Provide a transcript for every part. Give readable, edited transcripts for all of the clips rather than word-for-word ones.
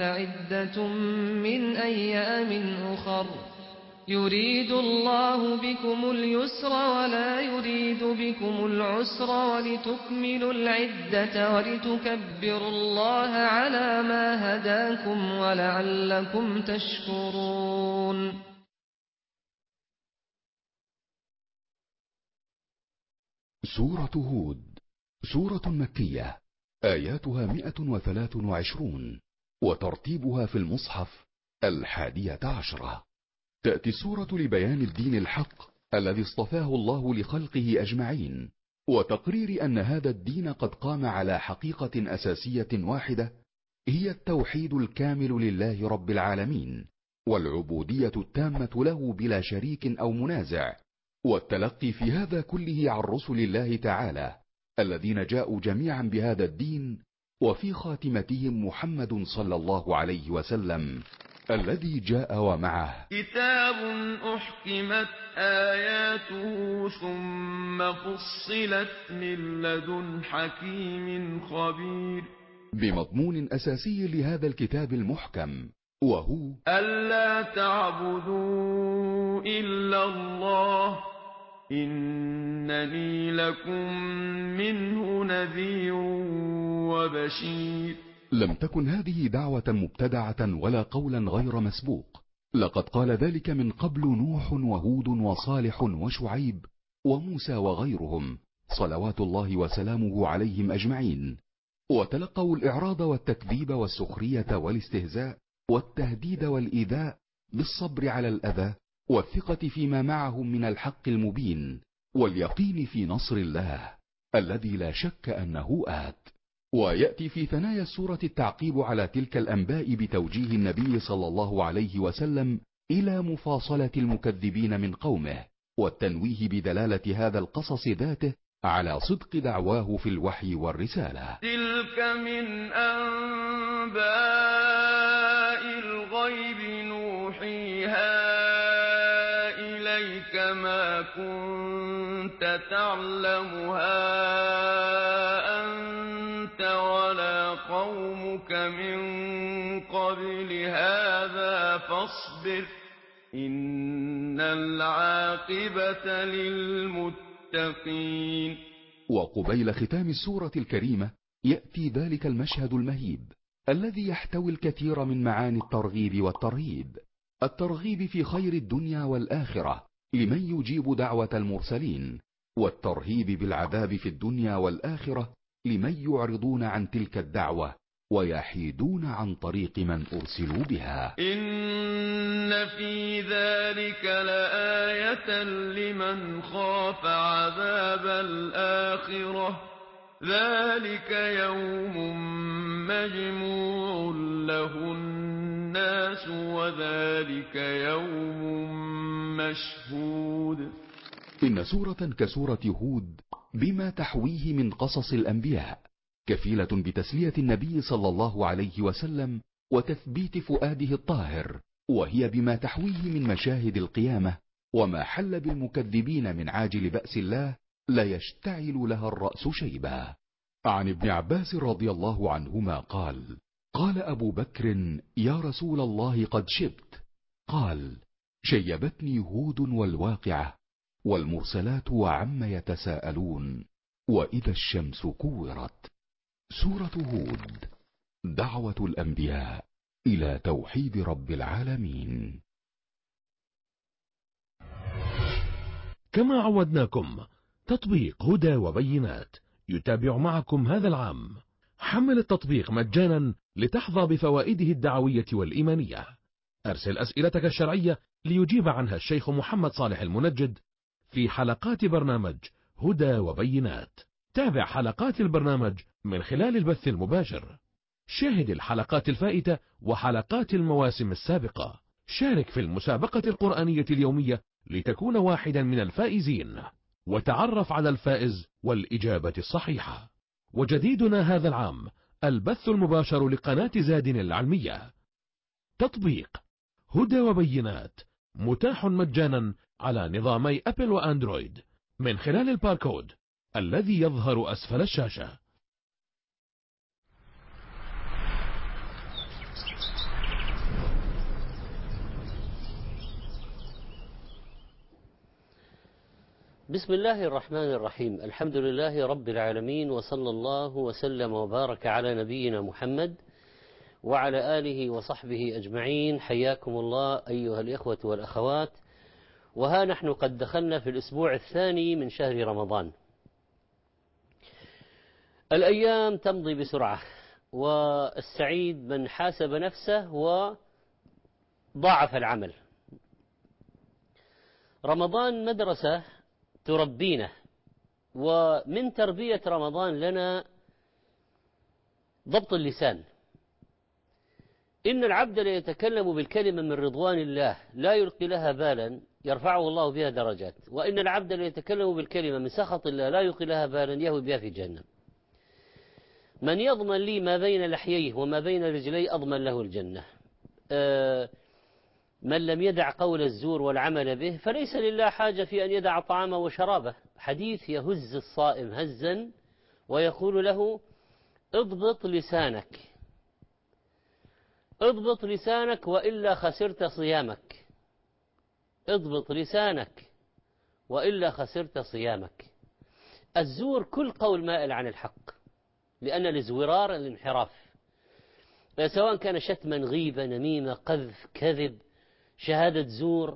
فعدة من أيام أخر يريد الله بكم اليسر ولا يريد بكم العسر ولتكملوا العدة ولتكبروا الله على ما هداكم ولعلكم تشكرون. سورة هود سورة مكية، آياتها 123، وترتيبها في المصحف 11. تأتي السورة لبيان الدين الحق الذي اصطفاه الله لخلقه أجمعين، وتقرير أن هذا الدين قد قام على حقيقة أساسية واحدة، هي التوحيد الكامل لله رب العالمين، والعبودية التامة له بلا شريك أو منازع، والتلقي في هذا كله عن رسل الله تعالى الذين جاءوا جميعا بهذا الدين، وفي خاتمتهم محمد صلى الله عليه وسلم الذي جاء ومعه كتاب أحكمت آياته ثم فصلت من لدن حكيم خبير، بمضمون أساسي لهذا الكتاب المحكم، وهو ألا تعبدوا إلا الله إنني لكم منه نذير وبشير. لم تكن هذه دعوة مبتدعة ولا قولا غير مسبوق، لقد قال ذلك من قبل نوح وهود وصالح وشعيب وموسى وغيرهم صلوات الله وسلامه عليهم أجمعين، وتلقوا الإعراض والتكذيب والسخرية والاستهزاء والتهديد والإيذاء بالصبر على الأذى والثقة فيما معهم من الحق المبين واليقين في نصر الله الذي لا شك أنه آت. ويأتي في ثنايا السورة التعقيب على تلك الأنباء بتوجيه النبي صلى الله عليه وسلم إلى مفاصلة المكذبين من قومه، والتنويه بدلالة هذا القصص ذاته على صدق دعواه في الوحي والرسالة. تلك من أنباء الغيب نوحيها إليك ما كنت تعلمها أنت ولا قومك من قبل هذا فاصبر إن العاقبة للمتقين. وقبيل ختام السورة الكريمة يأتي ذلك المشهد المهيب الذي يحتوي الكثير من معاني الترغيب والترهيب. الترغيب في خير الدنيا والآخرة لمن يجيب دعوة المرسلين، والترهيب بالعذاب في الدنيا والآخرة لمن يعرضون عن تلك الدعوة ويحيدون عن طريق من أرسلوا بها. إن في ذلك لآية لمن خاف عذاب الآخرة ذلك يوم مجموع له الناس وذلك يوم مشهود. إن سورة كسورة هود بما تحويه من قصص الأنبياء كفيلة بتسلية النبي صلى الله عليه وسلم وتثبيت فؤاده الطاهر، وهي بما تحويه من مشاهد القيامة وما حل بالمكذبين من عاجل بأس الله لا يشتعل لها الرأس شيبا. عن ابن عباس رضي الله عنهما قال: قال أبو بكر: يا رسول الله قد شبت. قال: شيبتني هود والواقعة والمرسلات وعم يتساءلون وإذا الشمس كورت. سورة هود دعوة الأنبياء إلى توحيد رب العالمين. كما عودناكم تطبيق هدى وبينات يتابع معكم هذا العام. حمل التطبيق مجانا لتحظى بفوائده الدعوية والإيمانية. أرسل أسئلتك الشرعية ليجيب عنها الشيخ محمد صالح المنجد في حلقات برنامج هدى وبينات. تابع حلقات البرنامج من خلال البث المباشر. شاهد الحلقات الفائتة وحلقات المواسم السابقة. شارك في المسابقة القرآنية اليومية لتكون واحدا من الفائزين، وتعرف على الفائز والإجابة الصحيحة. وجديدنا هذا العام البث المباشر لقناة زاد العلمية. تطبيق هدى وبينات متاح مجانا على نظامي أبل وأندرويد من خلال الباركود الذي يظهر أسفل الشاشة. بسم الله الرحمن الرحيم. الحمد لله رب العالمين، وصلى الله وسلم وبارك على نبينا محمد وعلى آله وصحبه أجمعين. حياكم الله أيها الإخوة والأخوات، وها نحن قد دخلنا في الأسبوع الثاني من شهر رمضان. الأيام تمضي بسرعة، والسعيد من حاسب نفسه وضاعف العمل. رمضان مدرسة تربينا، ومن تربية رمضان لنا ضبط اللسان. إن العبد ليتكلم بالكلمة من رضوان الله لا يلقي لها بالا يرفعه الله بها درجات، وإن العبد ليتكلم بالكلمة من سخط الله لا يلقي لها بالا يهوي بها في جهنم. من يضمن لي ما بين لحييه وما بين رجليه أضمن له الجنة. من لم يدع قول الزور والعمل به فليس لله حاجة في أن يدع طعامه وشرابه. حديث يهز الصائم هزا ويقول له اضبط لسانك، اضبط لسانك وإلا خسرت صيامك، اضبط لسانك وإلا خسرت صيامك. الزور كل قول مائل عن الحق، لأن الازورار الانحراف، سواء كان شتما، غيبة، نميمة، قذف، كذب، شهادة زور.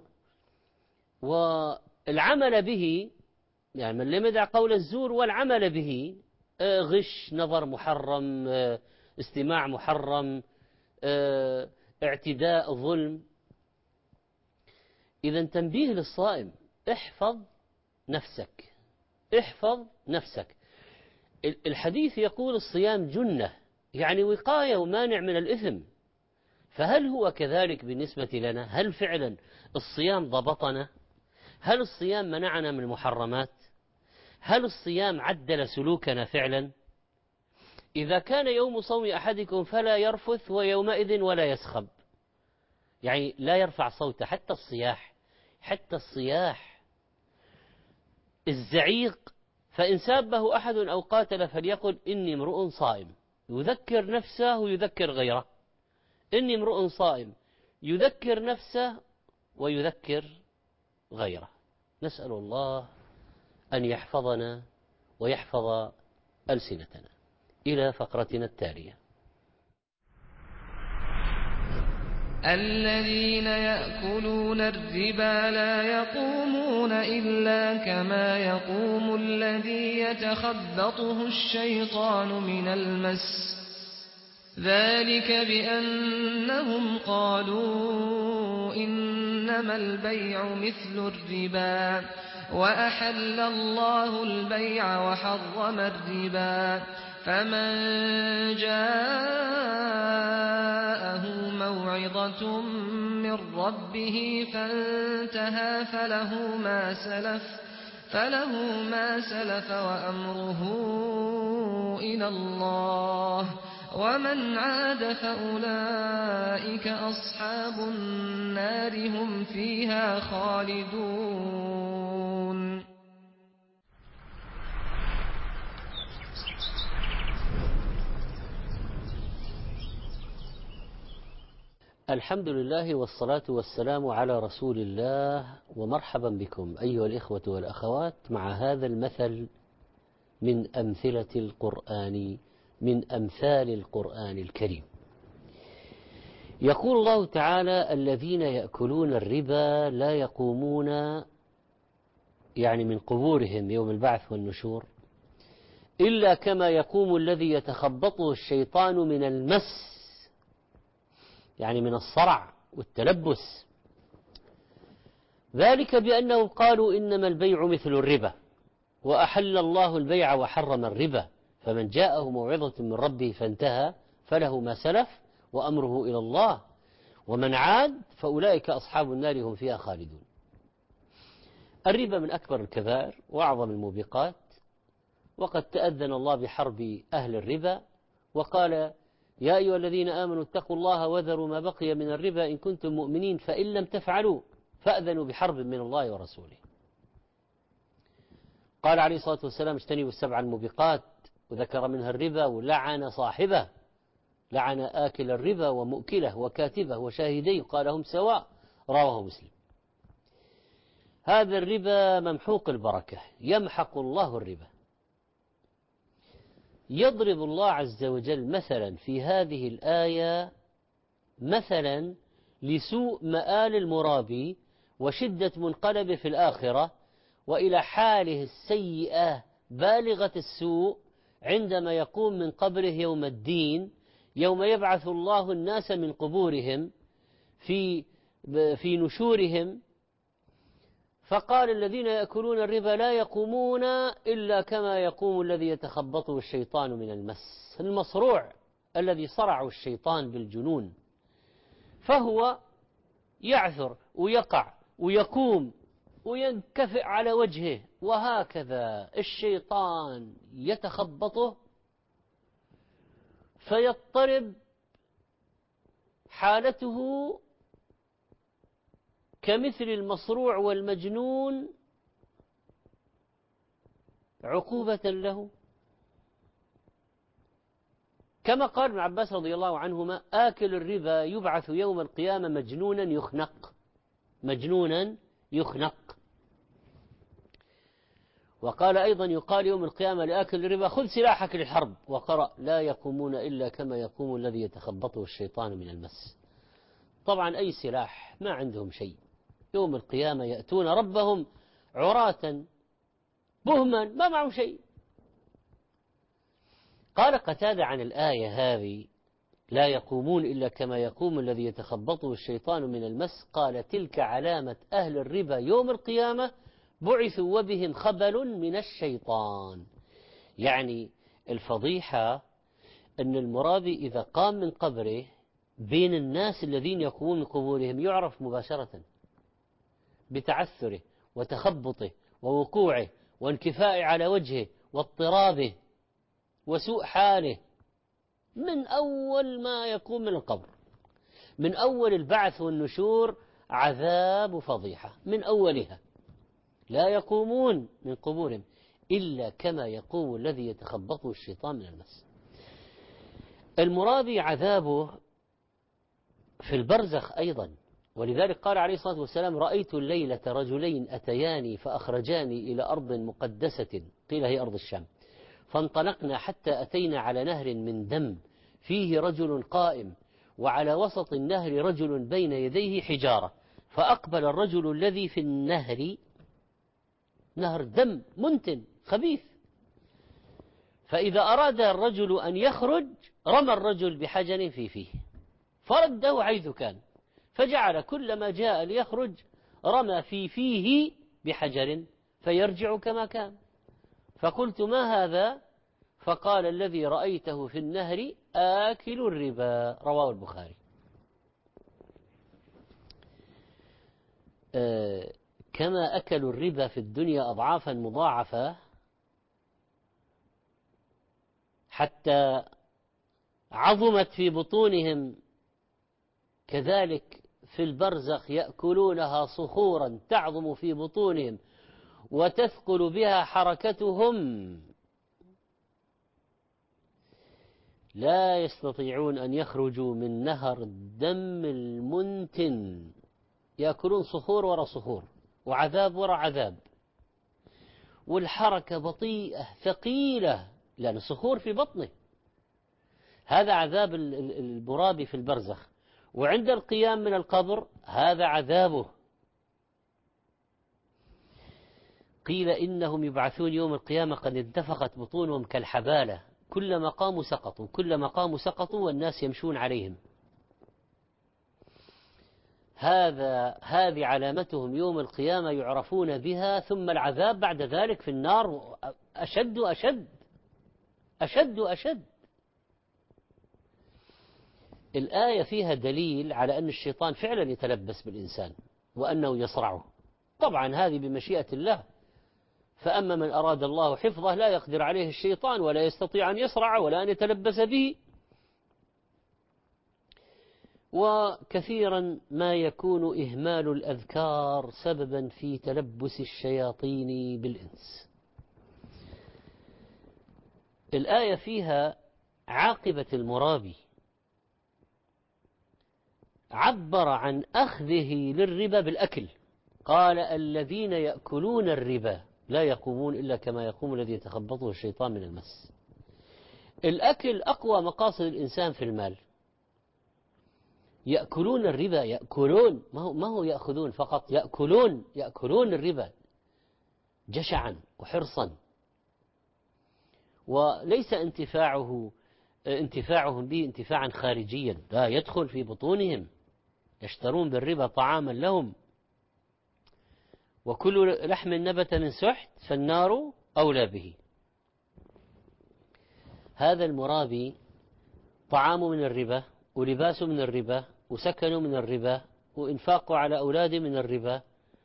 والعمل به، يعني من لم يدع قول الزور والعمل به، غش، نظر محرم، استماع محرم، اعتداء، ظلم. إذا تنبيه للصائم، احفظ نفسك، احفظ نفسك. الحديث يقول الصيام جنة، يعني وقاية ومانع من الإثم. فهل هو كذلك بالنسبة لنا؟ هل فعلا الصيام ضبطنا؟ هل الصيام منعنا من المحرمات؟ هل الصيام عدل سلوكنا فعلا؟ إذا كان يوم صوم أحدكم فلا يرفث ويومئذ ولا يسخب، يعني لا يرفع صوته، حتى الصياح، حتى الصياح، الزعيق. فإن سابه أحد أو قاتل فليقل إني امرؤ صائم، يذكر نفسه ويذكر غيره. إني امرؤ صائم، يذكر نفسه ويذكر غيره. نسأل الله أن يحفظنا ويحفظ ألسنتنا. إلى فقرتنا التالية. الذين يأكلون الربا لا يقومون إلا كما يقوم الذي يتخبطه الشيطان من المس، ذلك بأنهم قالوا إنما البيع مثل الربا وأحل الله البيع وحرم الربا. فمن جاءه موعظة من ربه فانتهى فله ما سلف وأمره إلى الله، ومن عاد فأولئك أصحاب النار هم فيها خالدون. الحمد لله والصلاة والسلام على رسول الله، ومرحبا بكم أيها الإخوة والأخوات مع هذا المثل من أمثلة القرآن، من أمثال القرآن الكريم. يقول الله تعالى: الذين يأكلون الربا لا يقومون، يعني من قبورهم يوم البعث والنشور، إلا كما يقوم الذي يتخبطه الشيطان من المس، يعني من الصرع والتلبس. ذلك بأنهم قالوا إنما البيع مثل الربا وأحل الله البيع وحرم الربا. فمن جاءه موعظة من ربه فانتهى فله ما سلف وأمره إلى الله، ومن عاد فأولئك أصحاب النار هم فيها خالدون. الربا من أكبر الكبائر وأعظم الموبقات، وقد تأذن الله بحرب أهل الربا وقال: يا أيها الذين آمنوا اتقوا الله وذروا ما بقي من الربا إن كنتم مؤمنين فإن لم تفعلوا فأذنوا بحرب من الله ورسوله. قال عليه الصلاة والسلام: اجتنبوا السبع الموبقات، وذكر منها الربا، ولعن صاحبه، لعن آكل الربا ومؤكله وكاتبه وشاهديه، قال هم سواء، رواه مسلم. هذا الربا ممحوق البركة، يمحق الله الربا. يضرب الله عز وجل مثلا في هذه الآية مثلا لسوء مآل المرابي وشدة منقلبه في الآخرة، وإلى حاله السيئة بالغة السوء عندما يقوم من قبره يوم الدين، يوم يبعث الله الناس من قبورهم في نشورهم. فقال الذين يأكلون الربا لا يقومون إلا كما يقوم الذي يتخبطه الشيطان من المس، المصروع الذي صرعه الشيطان بالجنون، فهو يعثر ويقع ويقوم وينكفئ على وجهه، وهكذا الشيطان يتخبطه فيضطرب حالته كمثل المصروع والمجنون عقوبة له. كما قال ابن عباس رضي الله عنهما: آكل الربا يبعث يوم القيامة مجنونا يخنق، مجنونا يخنق. وقال أيضا: يقال يوم القيامة لآكل الربا: خذ سلاحك للحرب. وقرأ: لا يقومون إلا كما يقوم الذي يتخبطه الشيطان من المس. طبعا أي سلاح، ما عندهم شيء. يوم القيامة يأتون ربهم عراة بهما، ما معهم شيء. قال قتادة عن الآية هذه: لا يقومون إلا كما يقوم الذي يتخبطه الشيطان من المس، قال: تلك علامة أهل الربا يوم القيامة، بعثوا وبهم خبل من الشيطان. يعني الفضيحة أن المرابي إذا قام من قبره بين الناس الذين يقومون من قبورهم يعرف مباشرة بتعثره وتخبطه ووقوعه وانكفاء على وجهه واضطرابه وسوء حاله، من أول ما يقوم من القبر، من أول البعث والنشور عذاب وفضيحة من أولها. لا يقومون من قبورهم إلا كما يقوم الذي يتخبطه الشيطان من المس. المرابي عذابه في البرزخ أيضا، ولذلك قال عليه الصلاة والسلام: رأيت الليلة رجلين أتياني فأخرجاني إلى أرض مقدسة، قيل هي أرض الشام، فانطلقنا حتى أتينا على نهر من دم فيه رجل قائم، وعلى وسط النهر رجل بين يديه حجارة، فأقبل الرجل الذي في النهر، نهر دم منتن خبيث، فإذا أراد الرجل أن يخرج رمى الرجل بحجر في فيه فرده حيث كان، فجعل كلما جاء ليخرج رمى في فيه بحجر فيرجع كما كان. فقلت: ما هذا؟ فقال: الذي رأيته في النهر آكل الربا. رواه البخاري. كما أكلوا الربا في الدنيا أضعافا مضاعفة حتى عظمت في بطونهم، كذلك في البرزخ يأكلونها صخورا تعظم في بطونهم وتثقل بها حركتهم، لا يستطيعون أن يخرجوا من نهر الدم المنتن، يأكلون صخور وراء صخور وعذاب وراء عذاب، والحركة بطيئة ثقيلة لأن الصخور في بطنه. هذا عذاب المرابي في البرزخ، وعند القيام من القبر هذا عذابه. قيل إنهم يبعثون يوم القيامة قد انتفخت بطونهم كالحبالة، كلما قاموا سقطوا، كلما قاموا سقطوا والناس يمشون عليهم. هذه علامتهم يوم القيامة يعرفون بها، ثم العذاب بعد ذلك في النار أشد وأشد أشد وأشد. الآية فيها دليل على أن الشيطان فعلا يتلبس بالإنسان وأنه يصرعه، طبعا هذه بمشيئة الله، فأما من أراد الله حفظه لا يقدر عليه الشيطان ولا يستطيع أن يصرع ولا أن يتلبس به. وكثيرا ما يكون إهمال الأذكار سببا في تلبس الشياطين بالإنس. الآية فيها عاقبة المرابي، عبر عن أخذه للربا بالأكل، قال الذين يأكلون الربا لا يقومون إلا كما يقوم الذي يتخبطه الشيطان من المس. الأكل أقوى مقاصد الإنسان في المال. يأكلون الربا، يأكلون، ما هو يأخذون فقط، يأكلون الربا جشعا وحرصا، وليس انتفاعهم به انتفاعا خارجيا، لا، يدخل في بطونهم، يشترون بالربا طعاما لهم. وكل لحم نبت من سحت فالنار أولى به. هذا المرابي طعامه من الربا، ولباسه من الربا، وسكنه من الربا، وإنفاقه على أولاده من الربا،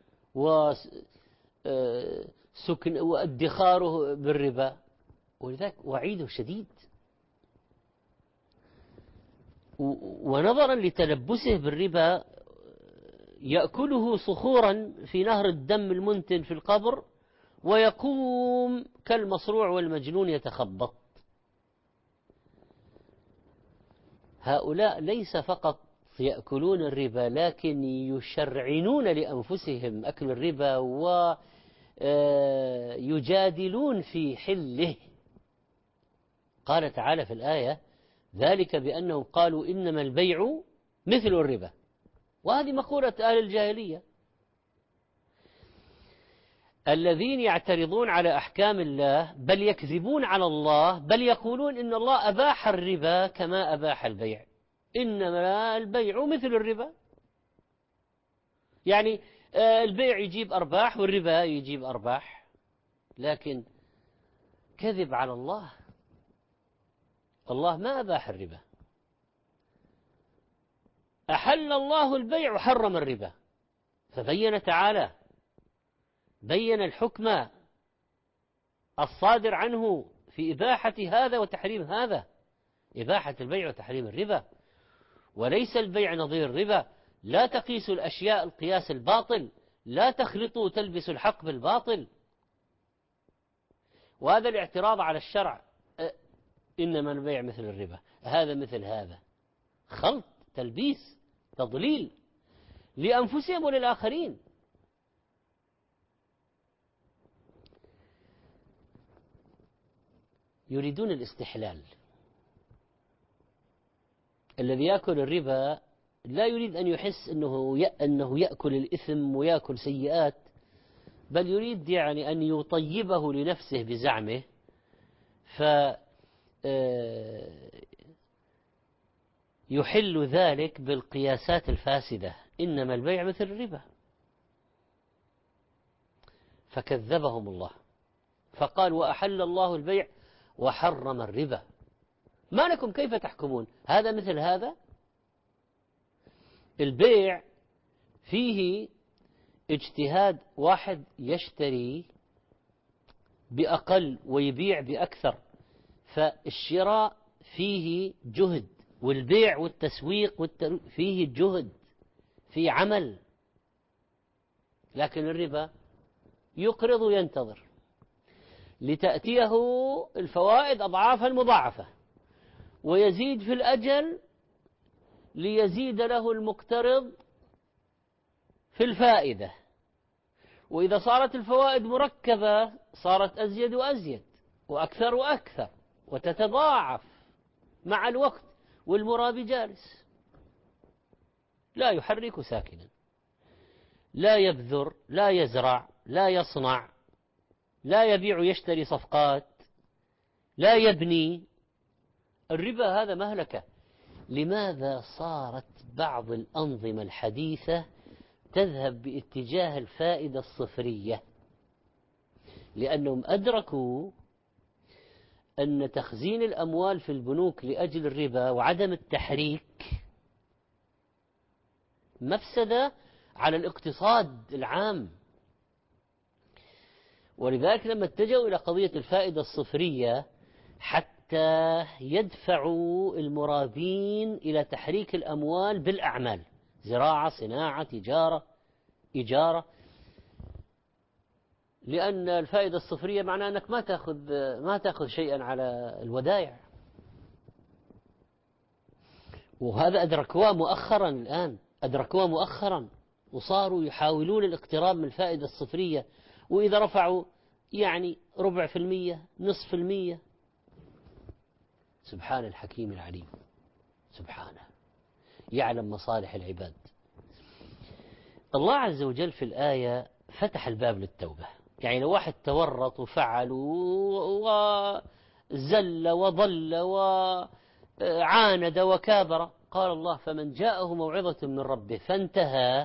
وادخاره بالربا، ولذلك وعيده شديد. ونظرا لتلبسه بالربا يأكله صخورا في نهر الدم المنتن في القبر، ويقوم كالمصروع والمجنون يتخبط. هؤلاء ليس فقط يأكلون الربا، لكن يشرعنون لأنفسهم أكل الربا ويجادلون في حله. قال تعالى في الآية: ذلك بأنهم قالوا إنما البيع مثل الربا. وهذه مقولة أهل الجاهلية الذين يعترضون على أحكام الله، بل يكذبون على الله، بل يقولون إن الله أباح الربا كما أباح البيع، إنما البيع مثل الربا. يعني البيع يجيب أرباح والربا يجيب أرباح، لكن كذب على الله. الله ما أباح الربا، أحل الله البيع وحرم الربا. فبين تعالى، بين الحكم الصادر عنه في إباحة هذا وتحريم هذا، إباحة البيع وتحريم الربا. وليس البيع نظير الربا، لا تقيسوا الأشياء القياس الباطل، لا تخلطوا تلبسوا الحق بالباطل. وهذا الاعتراض على الشرع، إنما البيع مثل الربا، هذا مثل هذا، خلط، تلبيس، تضليل لأنفسهم وللآخرين. يريدون الاستحلال. الذي يأكل الربا لا يريد أن يحس أنه يأكل الإثم ويأكل سيئات، بل يريد يعني أن يطيبه لنفسه بزعمه، يحل ذلك بالقياسات الفاسدة، إنما البيع مثل الربا. فكذبهم الله فقال: وأحل الله البيع وحرم الربا، ما لكم كيف تحكمون؟ هذا مثل هذا. البيع فيه اجتهاد، واحد يشتري بأقل ويبيع بأكثر، فالشراء فيه جهد، والبيع والتسويق فيه جهد، فيه عمل. لكن الربا يقرض وينتظر لتأتيه الفوائد أضعافا مضاعفة، ويزيد في الأجل ليزيد له المقترض في الفائدة، وإذا صارت الفوائد مركبة صارت أزيد وأزيد وأكثر وأكثر، وتتضاعف مع الوقت، والمرابي جالس لا يحرك ساكنا، لا يبذر، لا يزرع، لا يصنع، لا يبيع يشتري صفقات، لا يبني. الربا هذا مهلكة. لماذا صارت بعض الأنظمة الحديثة تذهب باتجاه الفائدة الصفرية؟ لأنهم أدركوا أن تخزين الأموال في البنوك لأجل الربا وعدم التحريك مفسدة على الاقتصاد العام. ولذلك لما اتجهوا إلى قضية الفائدة الصفرية حتى يدفعوا المرابين إلى تحريك الأموال بالأعمال، زراعة، صناعة، تجارة، إجارة، لأن الفائدة الصفرية معناه أنك ما تأخذ شيئا على الودائع. وهذا أدركوه مؤخرا، الآن أدركوه مؤخرا، وصاروا يحاولون الاقتراب من الفائدة الصفرية، وإذا رفعوا يعني 0.5%، 0.5%. سبحان الحكيم العليم، سبحانه يعلم مصالح العباد. الله عز وجل في الآية فتح الباب للتوبة. يعني لو واحد تورط وفعل وزل وضل وعاند وكابر، قال الله: فمن جاءه موعظة من ربه فانتهى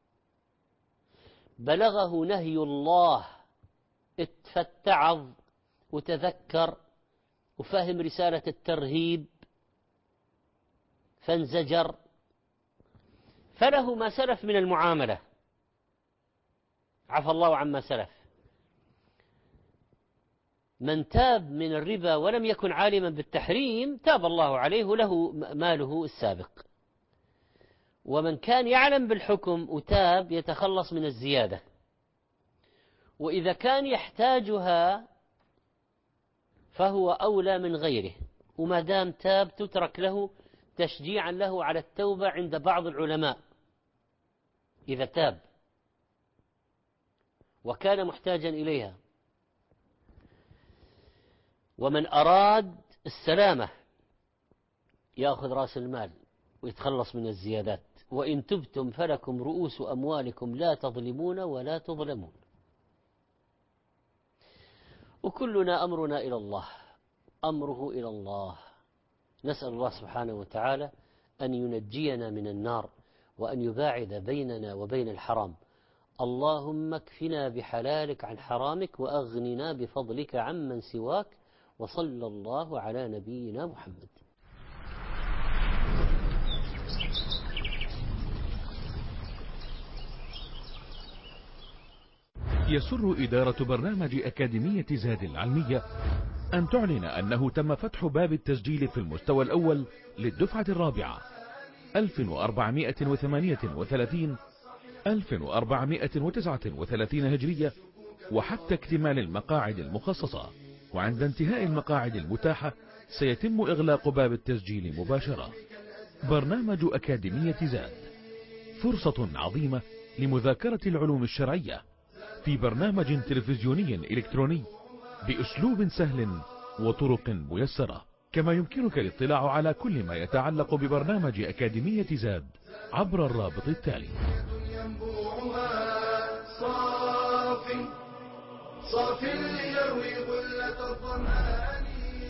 بلغه نهي الله، اتعظ وتذكر وفهم رسالة الترهيب فانزجر، فله ما سلف من المعاملة، عفى الله عما سلف. من تاب من الربا ولم يكن عالما بالتحريم تاب الله عليه له ماله السابق. ومن كان يعلم بالحكم وتاب يتخلص من الزيادة، وإذا كان يحتاجها فهو أولى من غيره، وما دام تاب تترك له تشجيعا له على التوبة عند بعض العلماء إذا تاب وكان محتاجا إليها. ومن أراد السلامة يأخذ رأس المال ويتخلص من الزيادات. وإن تبتم فلكم رؤوس أموالكم لا تظلمون ولا تظلمون. وكلنا أمرنا إلى الله، أمره إلى الله. نسأل الله سبحانه وتعالى أن ينجينا من النار وأن يباعد بيننا وبين الحرام. اللهم اكفنا بحلالك عن حرامك وأغننا بفضلك عمن سواك. وصلى الله على نبينا محمد. يسر إدارة برنامج أكاديمية زاد العلمية أن تعلن أنه تم فتح باب التسجيل في المستوى الأول للدفعة الرابعة 1438 1439 هجرية، وحتى اكتمال المقاعد المخصصة. وعند انتهاء المقاعد المتاحة سيتم إغلاق باب التسجيل مباشرة. برنامج أكاديمية زاد فرصة عظيمة لمذاكرة العلوم الشرعية في برنامج تلفزيوني إلكتروني بأسلوب سهل وطرق ميسرة. كما يمكنك الاطلاع على كل ما يتعلق ببرنامج أكاديمية زاد عبر الرابط التالي. صاف ليروي غلة الظمآن.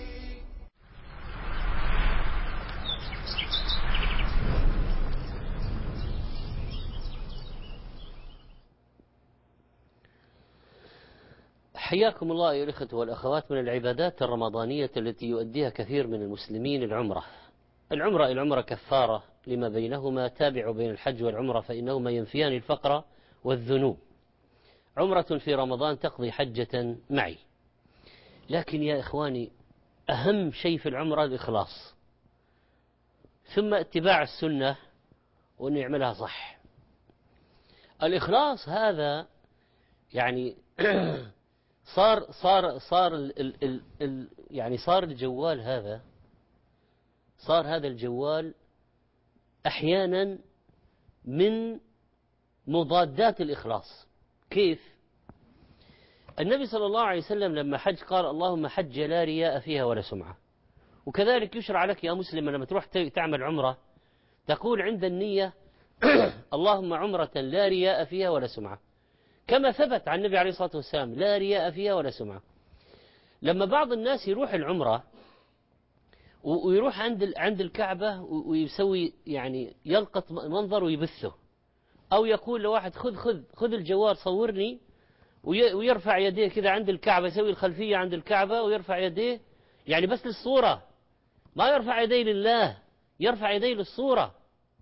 حياكم الله أيها الأخوة والأخوات. من العبادات الرمضانية التي يؤديها كثير من المسلمين العمرة كفارة لما بينهما، تابع بين الحج والعمرة فإنهما ينفيان الفقر والذنوب. عمرة في رمضان تقضي حجة معي. لكن يا إخواني، أهم شيء في العمرة الإخلاص، ثم اتباع السنة وأن يعملها صح. الإخلاص هذا يعني صار الجوال هذا، صار هذا الجوال أحيانا من مضادات الإخلاص. كيف؟ النبي صلى الله عليه وسلم لما حج قال: اللهم حج لا رياء فيها ولا سمعة. وكذلك يشرع لك يا مسلم لما تروح تعمل عمرة تقول عند النية: اللهم عمرة لا رياء فيها ولا سمعة، كما ثبت عن النبي عليه الصلاة والسلام: لا رياء فيها ولا سمعة. لما بعض الناس يروح العمرة ويروح عند الكعبة ويسوي يعني يلقط منظر ويبثه، أو يقول لواحد: خذ الجوال صورني، ويرفع يديه كذا عند الكعبة، يسوي الخلفية عند الكعبة ويرفع يديه يعني بس للصورة، ما يرفع يديه لله، يرفع يديه للصورة.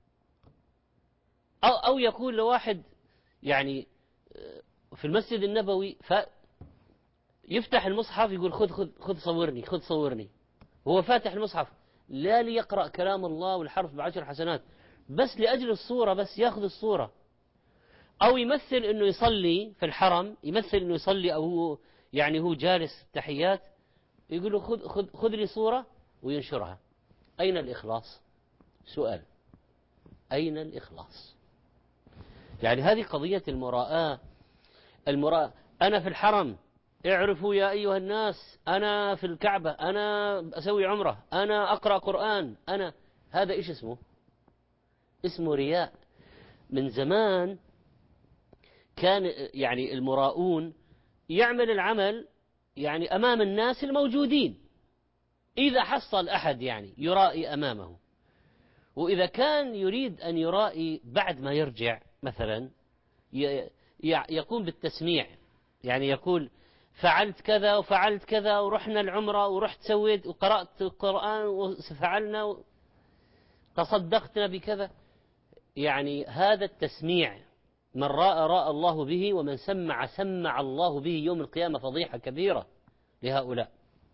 أو يقول لواحد يعني في المسجد النبوي يفتح المصحف يقول: خذ صورني، وهو فاتح المصحف لا ليقرأ كلام الله والحرف ب10 حسنات، بس لأجل الصورة، بس يأخذ الصورة. أو يمثل أنه يصلي في الحرم، يمثل أنه يصلي، أو هو يعني هو جالس تحيات، يقول له: خذ لي صورة، وينشرها. أين الإخلاص؟ سؤال: أين الإخلاص؟ يعني هذه قضية المراءة. أنا في الحرم، اعرفوا يا أيها الناس، أنا في الكعبة، أنا أسوي عمرة، أنا أقرأ قرآن، هذا إيش اسمه؟ اسمه رياء. من زمان كان يعني المراؤون يعمل العمل يعني أمام الناس الموجودين، إذا حصل أحد يعني يرائي أمامه، وإذا كان يريد أن يرائي بعد ما يرجع مثلا يقوم بالتسميع، يعني يقول فعلت كذا وفعلت كذا ورحنا العمرة ورحت سويت وقرأت القرآن وفعلنا تصدقنا بكذا. يعني هذا التسميع، من راى الله به، ومن سمع الله به يوم القيامة فضيحة كبيرة لهؤلاء.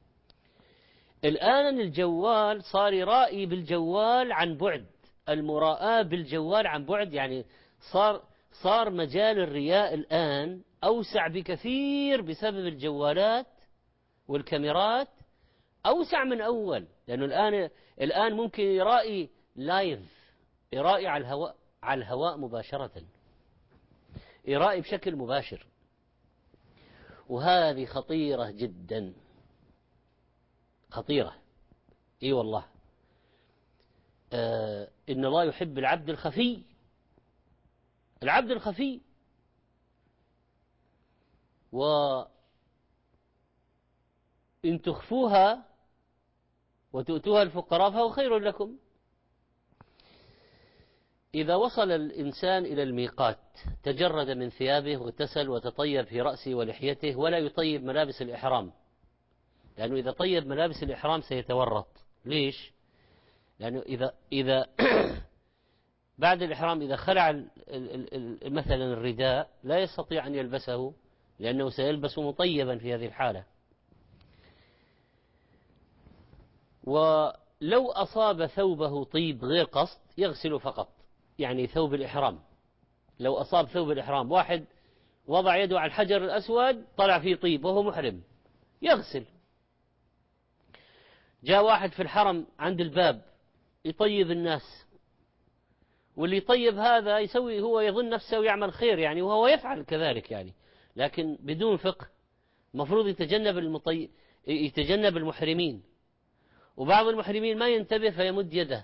الآن الجوال صار يرائي بالجوال عن بعد، المراءة بالجوال عن بعد، يعني صار مجال الرياء الآن أوسع بكثير بسبب الجوالات والكاميرات، أوسع من أول، لأنه الآن ممكن يرائي لايف، يرائي على الهواء مباشرة، يرائي بشكل مباشر، وهذه خطيرة جدا، خطيرة. اي والله. إن الله يحب العبد الخفي، العبد الخفي. وإن تخفوها وتؤتوها الفقراء فهو خير لكم. إذا وصل الإنسان إلى الميقات تجرد من ثيابه واغتسل وتطيب في رأسه ولحيته، ولا يطيب ملابس الإحرام، لأنه إذا طيب ملابس الإحرام سيتورط. ليش؟ لأنه إذا بعد الإحرام إذا خلع مثلا الرداء لا يستطيع أن يلبسه، لأنه سيلبس مطيبا في هذه الحالة. ولو أصاب ثوبه طيب غير قصد يغسل فقط، يعني ثوب الإحرام، لو أصاب ثوب الإحرام، واحد وضع يده على الحجر الأسود طلع فيه طيب وهو محرم، يغسل. جاء واحد في الحرم عند الباب يطيب الناس، واللي يطيب هذا يسوي، هو يظن نفسه يعمل خير يعني، وهو يفعل كذلك يعني، لكن بدون فقه. مفروض يتجنب المحرمين، وبعض المحرمين ما ينتبه فيمد يده.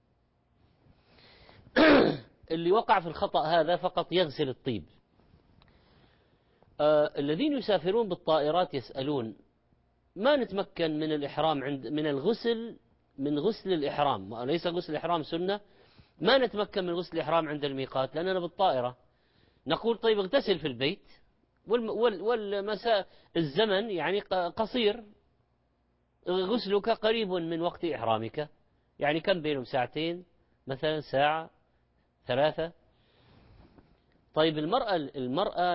اللي وقع في الخطأ هذا فقط يغسل الطيب. الذين يسافرون بالطائرات يسألون: ما نتمكن من الإحرام من الغسل، من غسل الإحرام، ليس غسل الإحرام سنة، ما نتمكن من غسل الإحرام عند الميقات لأننا بالطائرة. نقول: طيب اغتسل في البيت، والمساء الزمن يعني قصير، غسلك قريب من وقت إحرامك، يعني كم بينهم؟ ساعتين مثلا، ساعة، 3. طيب المرأة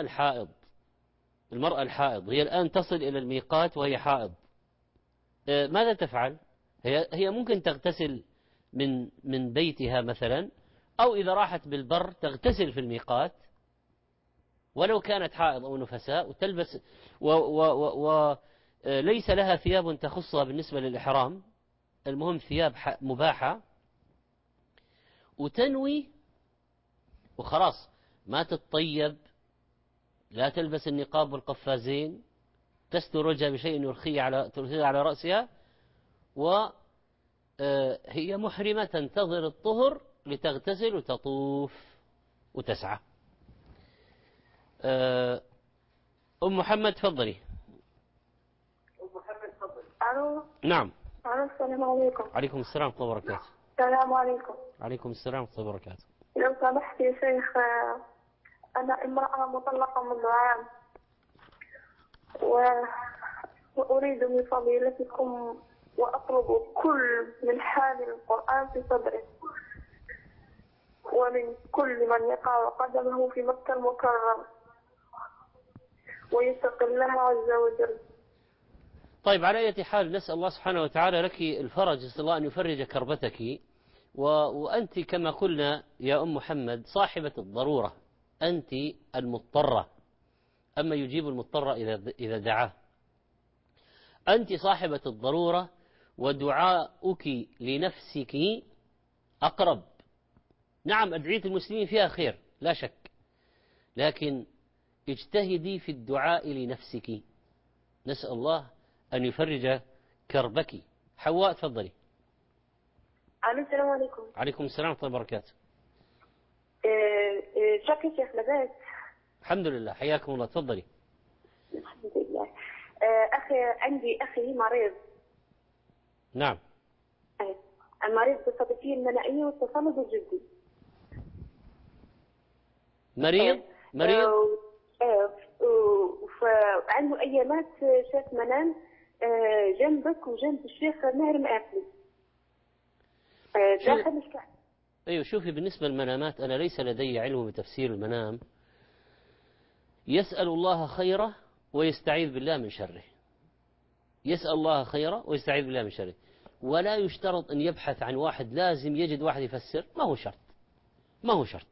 الحائض هي الآن تصل إلى الميقات وهي حائض، ماذا تفعل؟ هي ممكن تغتسل من بيتها مثلا، أو إذا راحت بالبر تغتسل في الميقات ولو كانت حائض أو نفساء، وتلبس وليس لها ثياب تخصها بالنسبة للإحرام، المهم ثياب مباحة، وتنوي وخلاص، ما تتطيب، لا تلبس النقاب والقفازين، تستر وجهها بشيء يرخيه على رأسها، وهي محرمة تنتظر الطهر لتغتسل وتطوف وتسعى. أم محمد تفضلي. ألو. نعم. السلام عليكم. عليكم السلام ورحمة الله وبركاته. السلام عليكم. عليكم السلام ورحمة الله وبركاته. لو سمحت يا شيخ، أنا امرأة مطلقة منذ عام، وأريد من فضيلتكم وأطلب كل من حامل القرآن في صدره ومن كل من يقع قدمه في مكة المكرمة ويتقي الله عز وجل. طيب، على أي حال نسأل الله سبحانه وتعالى لك الفرج، نسأل الله أن يفرج كربتك، وأنت كما قلنا يا أم محمد صاحبة الضرورة، أنت المضطرة، أما يجيب المضطر إذا دعاه. أنت صاحبة الضرورة، ودعاؤك لنفسك أقرب. نعم، أدعية المسلمين فيها خير لا شك، لكن اجتهدي في الدعاء لنفسك، نسأل الله أن يفرج كربك. حواء تفضلي. السلام عليكم. عليكم السلام ورحمة الله وبركاته. شكرا شيخ لباس. الحمد لله، حياكم الله، تفضلي. الحمد لله. عندي أخي مريض. نعم. المريض بصفتيه المناعية والتصلب الجلدي. مريض. وعنده أيامات شاف منام جنبك وجنب الشيخ ماهر مقافلي داخل الكعب. أيوة، شوفي، بالنسبة للمنامات أنا ليس لدي علم بتفسير المنام. يسأل الله خيره ويستعيذ بالله من شره. يسأل الله خيره ويستعيذ بالله من شره، ولا يشترط أن يبحث عن واحد، لازم يجد واحد يفسر، ما هو شرط.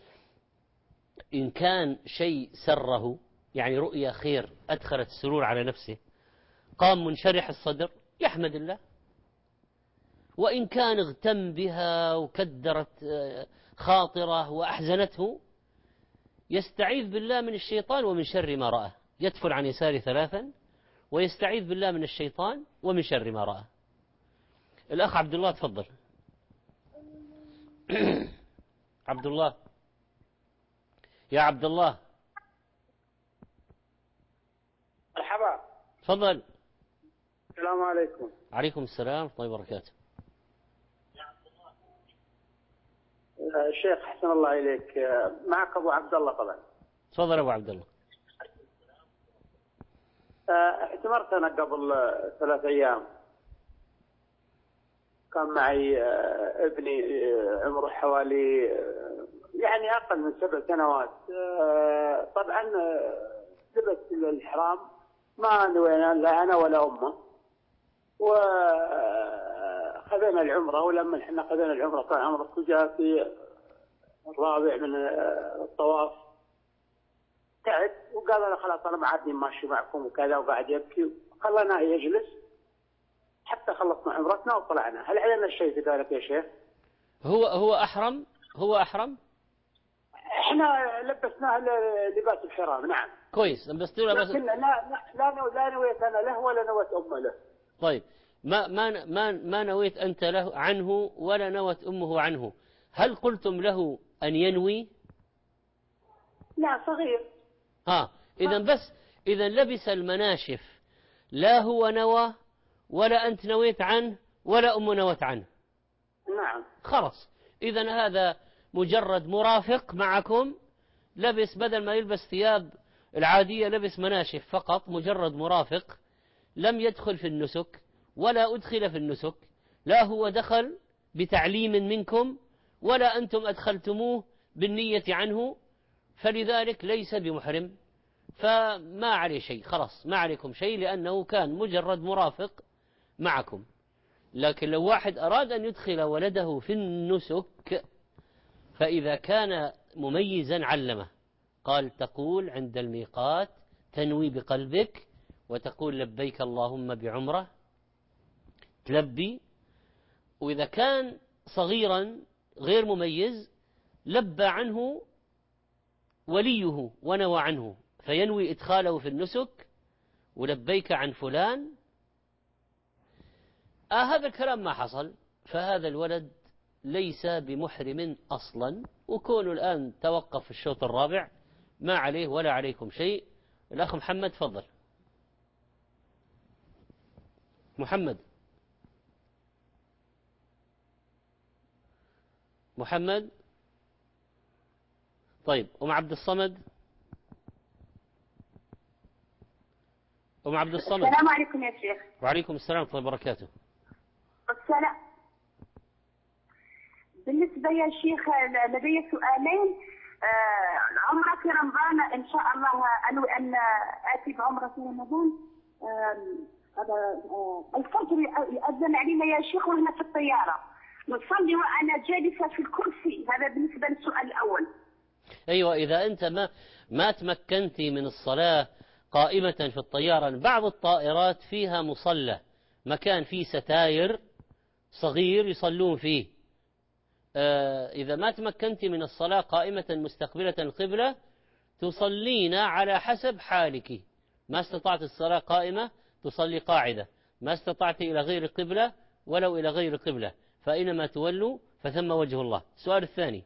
إن كان شيء سره، يعني رؤيا خير أدخلت السرور على نفسه، قام منشرح الصدر، يحمد الله. وإن كان اغتم بها وكدرت خاطره وأحزنته، يستعيذ بالله من الشيطان ومن شر ما رأى، يدفل عن يساره 3 ويستعيذ بالله من الشيطان ومن شر ما رأى. الأخ عبد الله تفضل. عبد الله، يا عبد الله. مرحبا. تفضل. السلام عليكم. عليكم السلام ورحمة الله وبركاته. الشيخ حسن الله إليك، معك أبو عبد الله طبعا. تفضل أبو عبد الله. اعتمرت أنا قبل 3 أيام، كان معي ابني عمره حوالي يعني أقل من 7 سنوات. طبعا لبس الإحرام، ما نوينا لا أنا ولا أمه، وخذنا العمرة. ولما احنا خذنا العمرة طبعا عمرة وجاء في الرابع من الطواف تعب، وقال أنا خلاص أنا ما عادني ماشي معكم وكذا، وقاعد يبكي. خلناه يجلس حتى خلصنا عمرتنا وطلعنا. هل علينا شيء في ذلك يا شيخ؟ هو أحرم. احنا لبسناه لباس الحرام. نعم كويس، لبستوا له. لكن لا نويت انا له ولا نويت امه له. طيب، ما نويت أنت له عنه ولا نوت أمه عنه. هل قلتم له أن ينوي؟ لا، صغير. إذا لبس المناشف، لا هو نوى ولا أنت نويت عنه ولا أم نوت عنه. نعم. خلاص، إذا هذا مجرد مرافق معكم، لبس بدل ما يلبس ثياب العادية لبس مناشف فقط، مجرد مرافق، لم يدخل في النسك ولا أدخل في النسك، لا هو دخل بتعليم منكم ولا أنتم أدخلتموه بالنية عنه، فلذلك ليس بمحرم، فما عليه شيء. خلاص، ما عليكم شيء، لأنه كان مجرد مرافق معكم. لكن لو واحد أراد أن يدخل ولده في النسك، فإذا كان مميزا علمه، قال تقول عند الميقات تنوي بقلبك وتقول لبيك اللهم بعمرة، تلبي. وإذا كان صغيرا غير مميز، لبى عنه وليه ونوى عنه، فينوي إدخاله في النسك ولبيك عن فلان. هذا الكلام ما حصل، فهذا الولد ليس بمحرم أصلا، وكونه الآن توقف في الشوط الرابع ما عليه ولا عليكم شيء. الأخ محمد فضل. محمد. طيب، عبد الصمد. عبد الصمد. السلام عليكم يا شيخ. وعليكم السلام ورحمة الله وبركاته. السلام. بالنسبة يا شيخ لدي سؤالين. عمرة في رمضان إن شاء الله أنوي أن آتي بعمرة في رمضان. الفجر يأذن علينا يا شيخ وهنا في الطيارة، نصلي وأنا جالسة في الكرسي. هذا بالنسبة للسؤال الأول. أيوة، إذا أنت ما تمكنتي من الصلاة قائمة في الطيارة، بعض الطائرات فيها مصلى، مكان فيه ستاير صغير يصلون فيه. إذا ما تمكنتي من الصلاة قائمة مستقبلة القبلة، تصلين على حسب حالك، ما استطعت الصلاة قائمة تصلي قاعدة، ما استطعت إلى غير القبلة ولو إلى غير القبلة، فأينما تولوا فثم وجه الله. السؤال الثاني.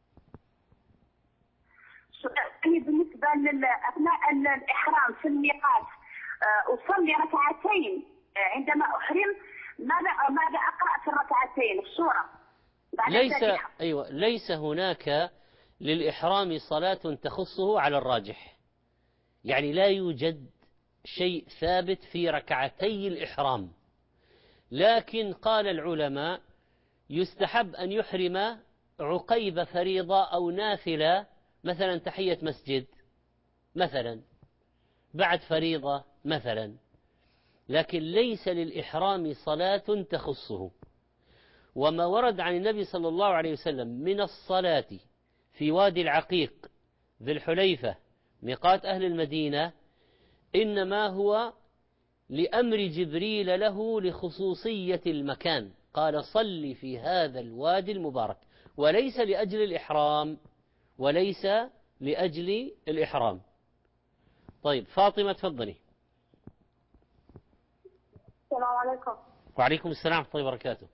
بالنسبة أثناء الإحرام في الميقات أصلي ركعتين عندما أحرم، ماذا أقرأ في الركعتين السورة بعد الفاتحة؟ ليس هناك للإحرام صلاة تخصه على الراجح، يعني لا يوجد شيء ثابت في ركعتي الإحرام، لكن قال العلماء يستحب أن يحرم عقيب فريضة أو نافلة، مثلا تحية مسجد مثلا بعد فريضة مثلا، لكن ليس للإحرام صلاة تخصه. وما ورد عن النبي صلى الله عليه وسلم من الصلاة في وادي العقيق ذي الحليفة ميقات أهل المدينة إنما هو لأمر جبريل له لخصوصية المكان، قال صل في هذا الوادي المبارك، وليس لأجل الإحرام، وليس لأجل الإحرام. طيب فاطمة تفضلي. السلام عليكم. وعليكم السلام ورحمة الله وبركاته.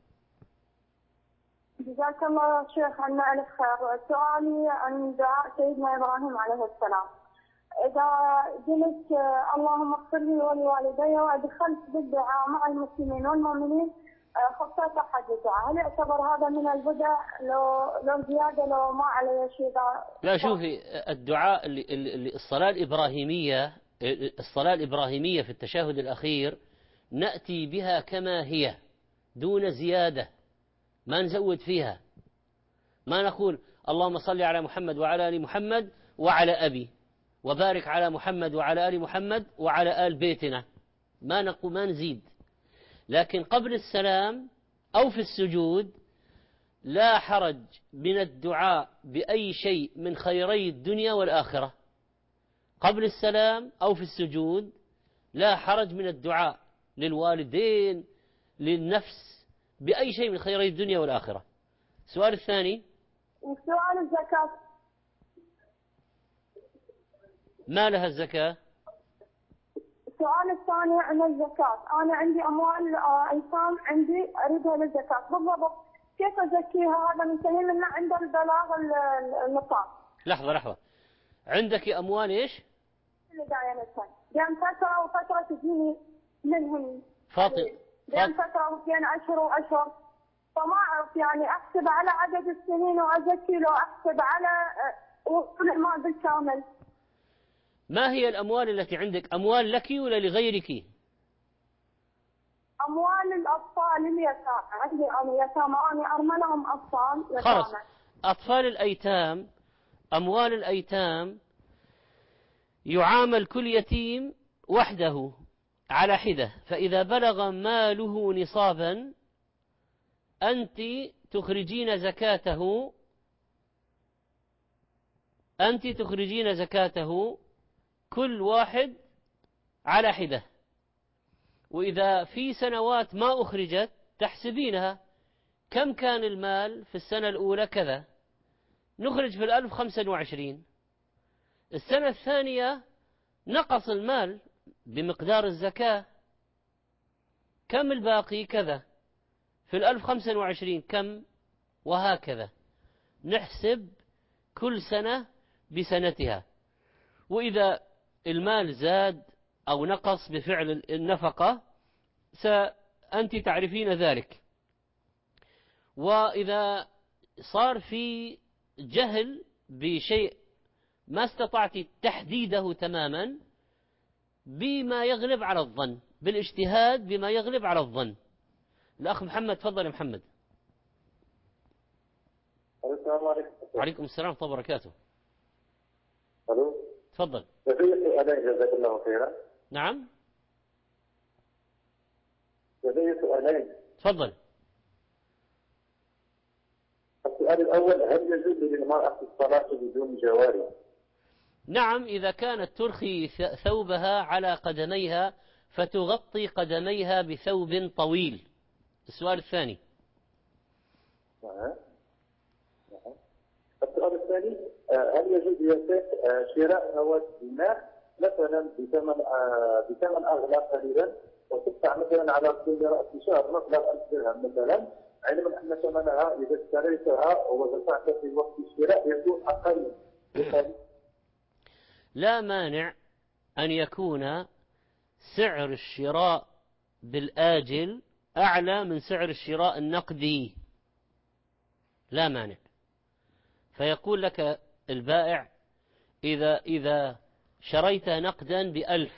جزاك الله شيخ عنا ألف خير. سؤالي عن دعاء سيدنا إبراهيم عليه السلام. إذا قلت اللهم اغفر لي ولوالدي وأدخلت بالدعاء مع المسلمين والمؤمنين خطيت أحد الدعاء، هل يعتبر هذا من البدع؟ لو زيادة لو ما عليه شيء؟ لا شوفي، الدعاء الصلاة الإبراهيمية في التشهد الأخير نأتي بها كما هي دون زيادة، ما نزود فيها، ما نقول اللهم صل على محمد وعلى آل محمد وعلى أبي وبارك على محمد وعلى آل محمد وعلى آل بيتنا، ما نزيد. لكن قبل السلام أو في السجود لا حرج من الدعاء بأي شيء من خيري الدنيا والآخرة، قبل السلام أو في السجود لا حرج من الدعاء للوالدين للنفس بأي شيء من خيري الدنيا والآخرة. السؤال الثاني. وسؤال الزكاة. ما لها الزكاة؟ السؤال الثاني عن الزكاة. أنا عندي أموال أيتام عندي أريدها للزكاة، بالضبط كيف أزكيها؟ هذا من سنين من عند البلاغ النصاب. لحظة، عندك أموال إيش؟ بين فترة وفترة تجيني منهم فاطمة بين فترة وبين أشهر وأشهر، فما أعرف يعني أحسب على عدد السنين وأزكي لو أحسب على وصول المال بالكامل. ما هي الأموال التي عندك؟ أموال لك ولا لغيرك؟ أموال الأطفال اليتامى، عندي يتامى أنا أرملهم أطفال يتامى. خلاص، أطفال الأيتام، أموال الأيتام يعامل كل يتيم وحده على حدة، فإذا بلغ ماله نصابا أنت تخرجين زكاته كل واحد على حدة، وإذا في سنوات ما أخرجت تحسبينها كم كان المال في السنة الأولى كذا، نخرج في 1025، السنة الثانية نقص المال بمقدار الزكاة، كم الباقي كذا، في 1025 كم، وهكذا نحسب كل سنة بسنتها. وإذا المال زاد أو نقص بفعل النفقة أنت تعرفين ذلك. وإذا صار في جهل بشيء ما استطعت تحديده تماما بما يغلب على الظن، بالاجتهاد بما يغلب على الظن. الأخ محمد تفضل يا محمد. السلام عليكم. وعليكم السلام ورحمة الله وبركاته. الو تفضل. لدي سؤالين جزاك الله خيرا. نعم. لدي سؤالين. تفضل. السؤال الأول، هل يجوز للمرأة الصلاة بدون جواري؟ نعم، إذا كانت ترخي ثوبها على قدميها فتغطي قدميها بثوب طويل. السؤال الثاني. السؤال الثاني هل يجوز يا شيخ شراء مواد بناء مثلا بثمن أغلى قليلا وتدفع مثلا على كل رأس شهر مبلغ 1000 درهم مثلا، علما أن ثمنها إذا اشتريتها ودفعت في وقت الشراء يكون أقل؟ لا مانع أن يكون سعر الشراء بالآجل أعلى من سعر الشراء النقدي، لا مانع. فيقول لك البائع إذا شريت نقدا ب1000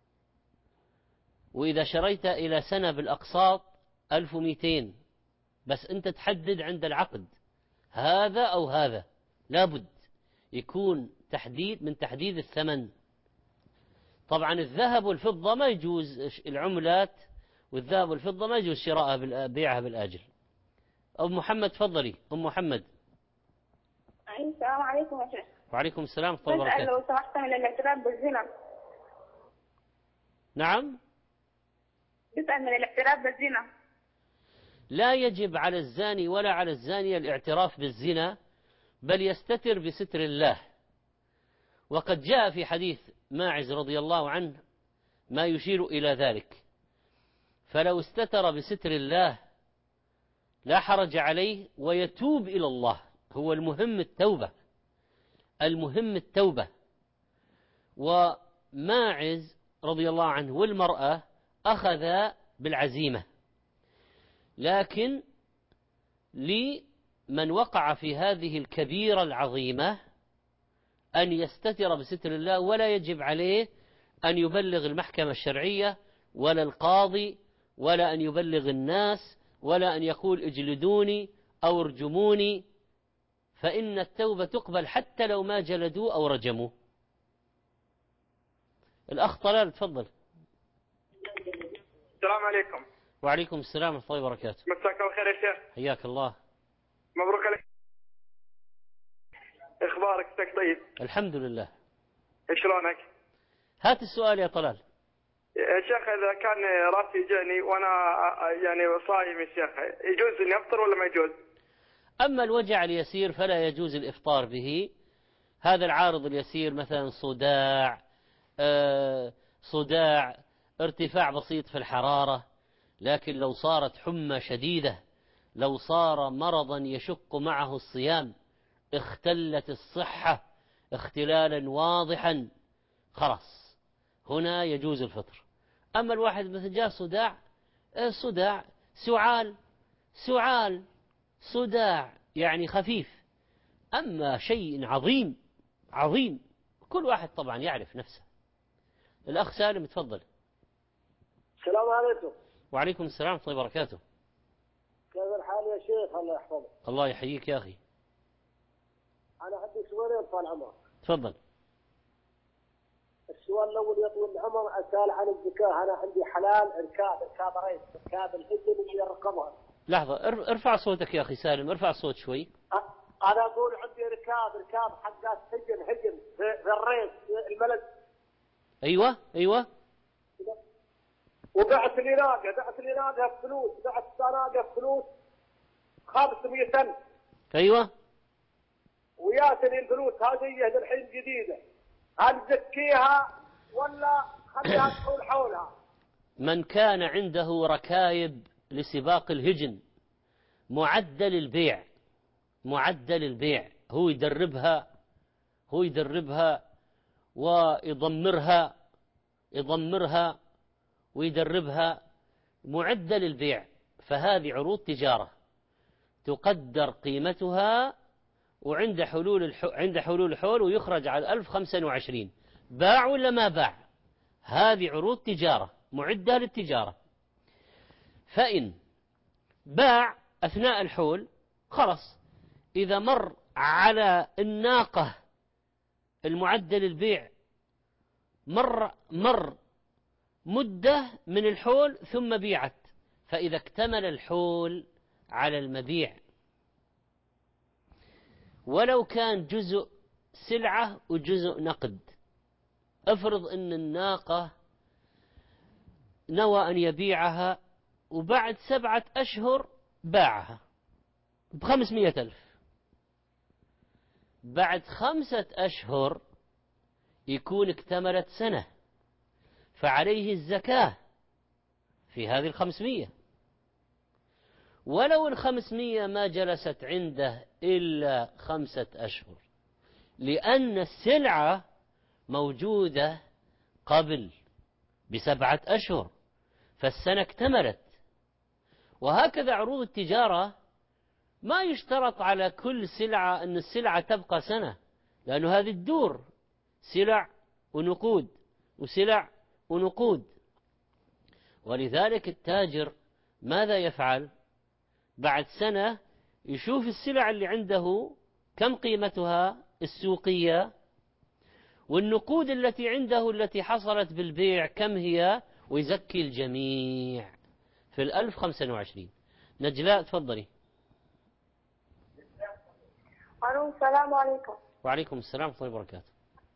وإذا شريت إلى سنة بالأقساط 1200، بس أنت تحدد عند العقد هذا أو هذا، لابد يكون تحديد الثمن. طبعا الذهب والفضة ما يجوز، العملات والذهب والفضة ما يجوز شراءها بيعها بالآجل. أم محمد تفضلي. أم محمد. السلام عليكم يا شيخ. وعليكم السلام ورحمة الله وبركاته. لو سمحت من الاعتراف بالزنا. نعم. بسأل من الاعتراف بالزنا. لا يجب على الزاني ولا على الزانية الاعتراف بالزنا، بل يستتر بستر الله. وقد جاء في حديث ماعز رضي الله عنه ما يشير إلى ذلك، فلو استتر بستر الله لا حرج عليه ويتوب إلى الله. هو المهم التوبة. وماعز رضي الله عنه والمرأة أخذ بالعزيمة، لكن لمن وقع في هذه الكبيرة العظيمة أن يستتر بستر الله، ولا يجب عليه أن يبلغ المحكمة الشرعية ولا القاضي ولا أن يبلغ الناس ولا أن يقول اجلدوني أو ارجموني، فإن التوبة تقبل حتى لو ما جلدوه أو رجموه. الأخ طلال تفضل. السلام عليكم. وعليكم السلام ورحمة الله وبركاته. مساك الله خير يا شيخ. حياك الله. مبروك عليك. اخبارك شيخ؟ طيب الحمد لله. شلونك؟ هات السؤال يا طلال. يا شيخ اذا كان راسي يجاني وانا يعني صايم يا شيخ، يجوز اني افطر ولا ما يجوز؟ اما الوجع اليسير فلا يجوز الافطار به. هذا العارض اليسير مثلا صداع، ارتفاع بسيط في الحرارة، لكن لو صارت حمى شديدة، لو صار مرضا يشق معه الصيام، اختلت الصحة اختلالا واضحا، خلاص هنا يجوز الفطر. أما الواحد مثل جاء صداع صداع يعني خفيف، أما شيء عظيم كل واحد طبعا يعرف نفسه. الأخ سالم تفضل. السلام عليكم. وعليكم السلام ورحمة الله وبركاته. كيف الحال يا شيخ؟ الله يحفظك. الله يحييك يا أخي. أنا عندي سؤالين طال عمرك. تفضل. السؤال الأول يا طويل العمر أسأل عن الزكاة. أنا عندي حلال إركاب ريس، إركاب الحجن اللي يركبها. لحظة، ارفع صوتك يا أخي سالم، ارفع الصوت شوي. أنا أقول عندي إركاب حقات حجن في الريس في البلد. أيوة. وبعت لي ناقة فلوس، بعت ناقة فلوس 500,000. أيوة. وياتني الفلوس هذه الحين جديدة، هل زكيها ولا خليها تحول حولها؟ من كان عنده ركايب لسباق الهجن معدل البيع هو يدربها ويضمرها ويدربها، معدل البيع، فهذه عروض تجارة تقدر قيمتها، وعند حلول الحول ويخرج على 1025. باع ولا ما باع؟ هذه عروض تجارة معدة للتجارة. فإن باع أثناء الحول خلص، إذا مر على الناقة المعدل البيع مر مدة من الحول ثم بيعت، فإذا اكتمل الحول على المبيع. ولو كان جزء سلعة وجزء نقد، افرض أن الناقة نوى أن يبيعها وبعد 7 أشهر باعها ب500,000، بعد 5 أشهر يكون اكتملت سنة، فعليه الزكاة في هذه 500. ولو 500 ما جلست عنده إلا 5 أشهر، لأن السلعة موجودة قبل ب7 أشهر، فالسنة اكتملت. وهكذا عروض التجارة ما يشترط على كل سلعة أن السلعة تبقى سنة، لأن هذه الدور سلع ونقود وسلع ونقود. ولذلك التاجر ماذا يفعل؟ بعد سنة يشوف السلع اللي عنده كم قيمتها السوقية، والنقود التي عنده التي حصلت بالبيع كم هي، ويزكي الجميع في 1025. نجلاء تفضلي. السلام عليكم. وعليكم السلام ورحمة الله وبركاته.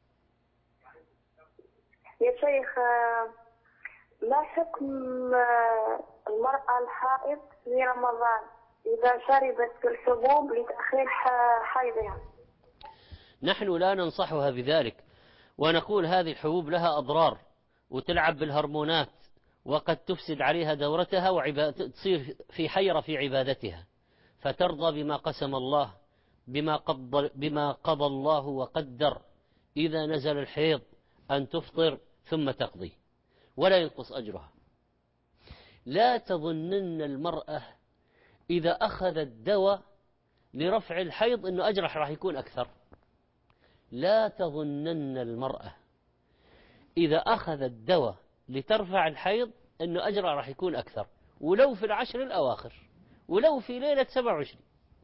يا شيخ، ما حكم المرأة الحائض في رمضان إذا شربت الحبوب لتأخير حيضها؟ نحن لا ننصحها بذلك، ونقول هذه الحبوب لها أضرار وتلعب بالهرمونات، وقد تفسد عليها دورتها وتصير في حيرة في عبادتها، فترضى بما قسم الله، بما قضى الله وقدر. إذا نزل الحيض أن تفطر ثم تقضي ولا ينقص أجرها. لا تظنن المرأة إذا أخذت دواء لرفع الحيض أنه أجرها راح يكون أكثر. لا تظنن المرأة إذا أخذت دواء لترفع الحيض أنه أجرها راح يكون أكثر، ولو في 10 الأواخر، ولو في ليلة 27.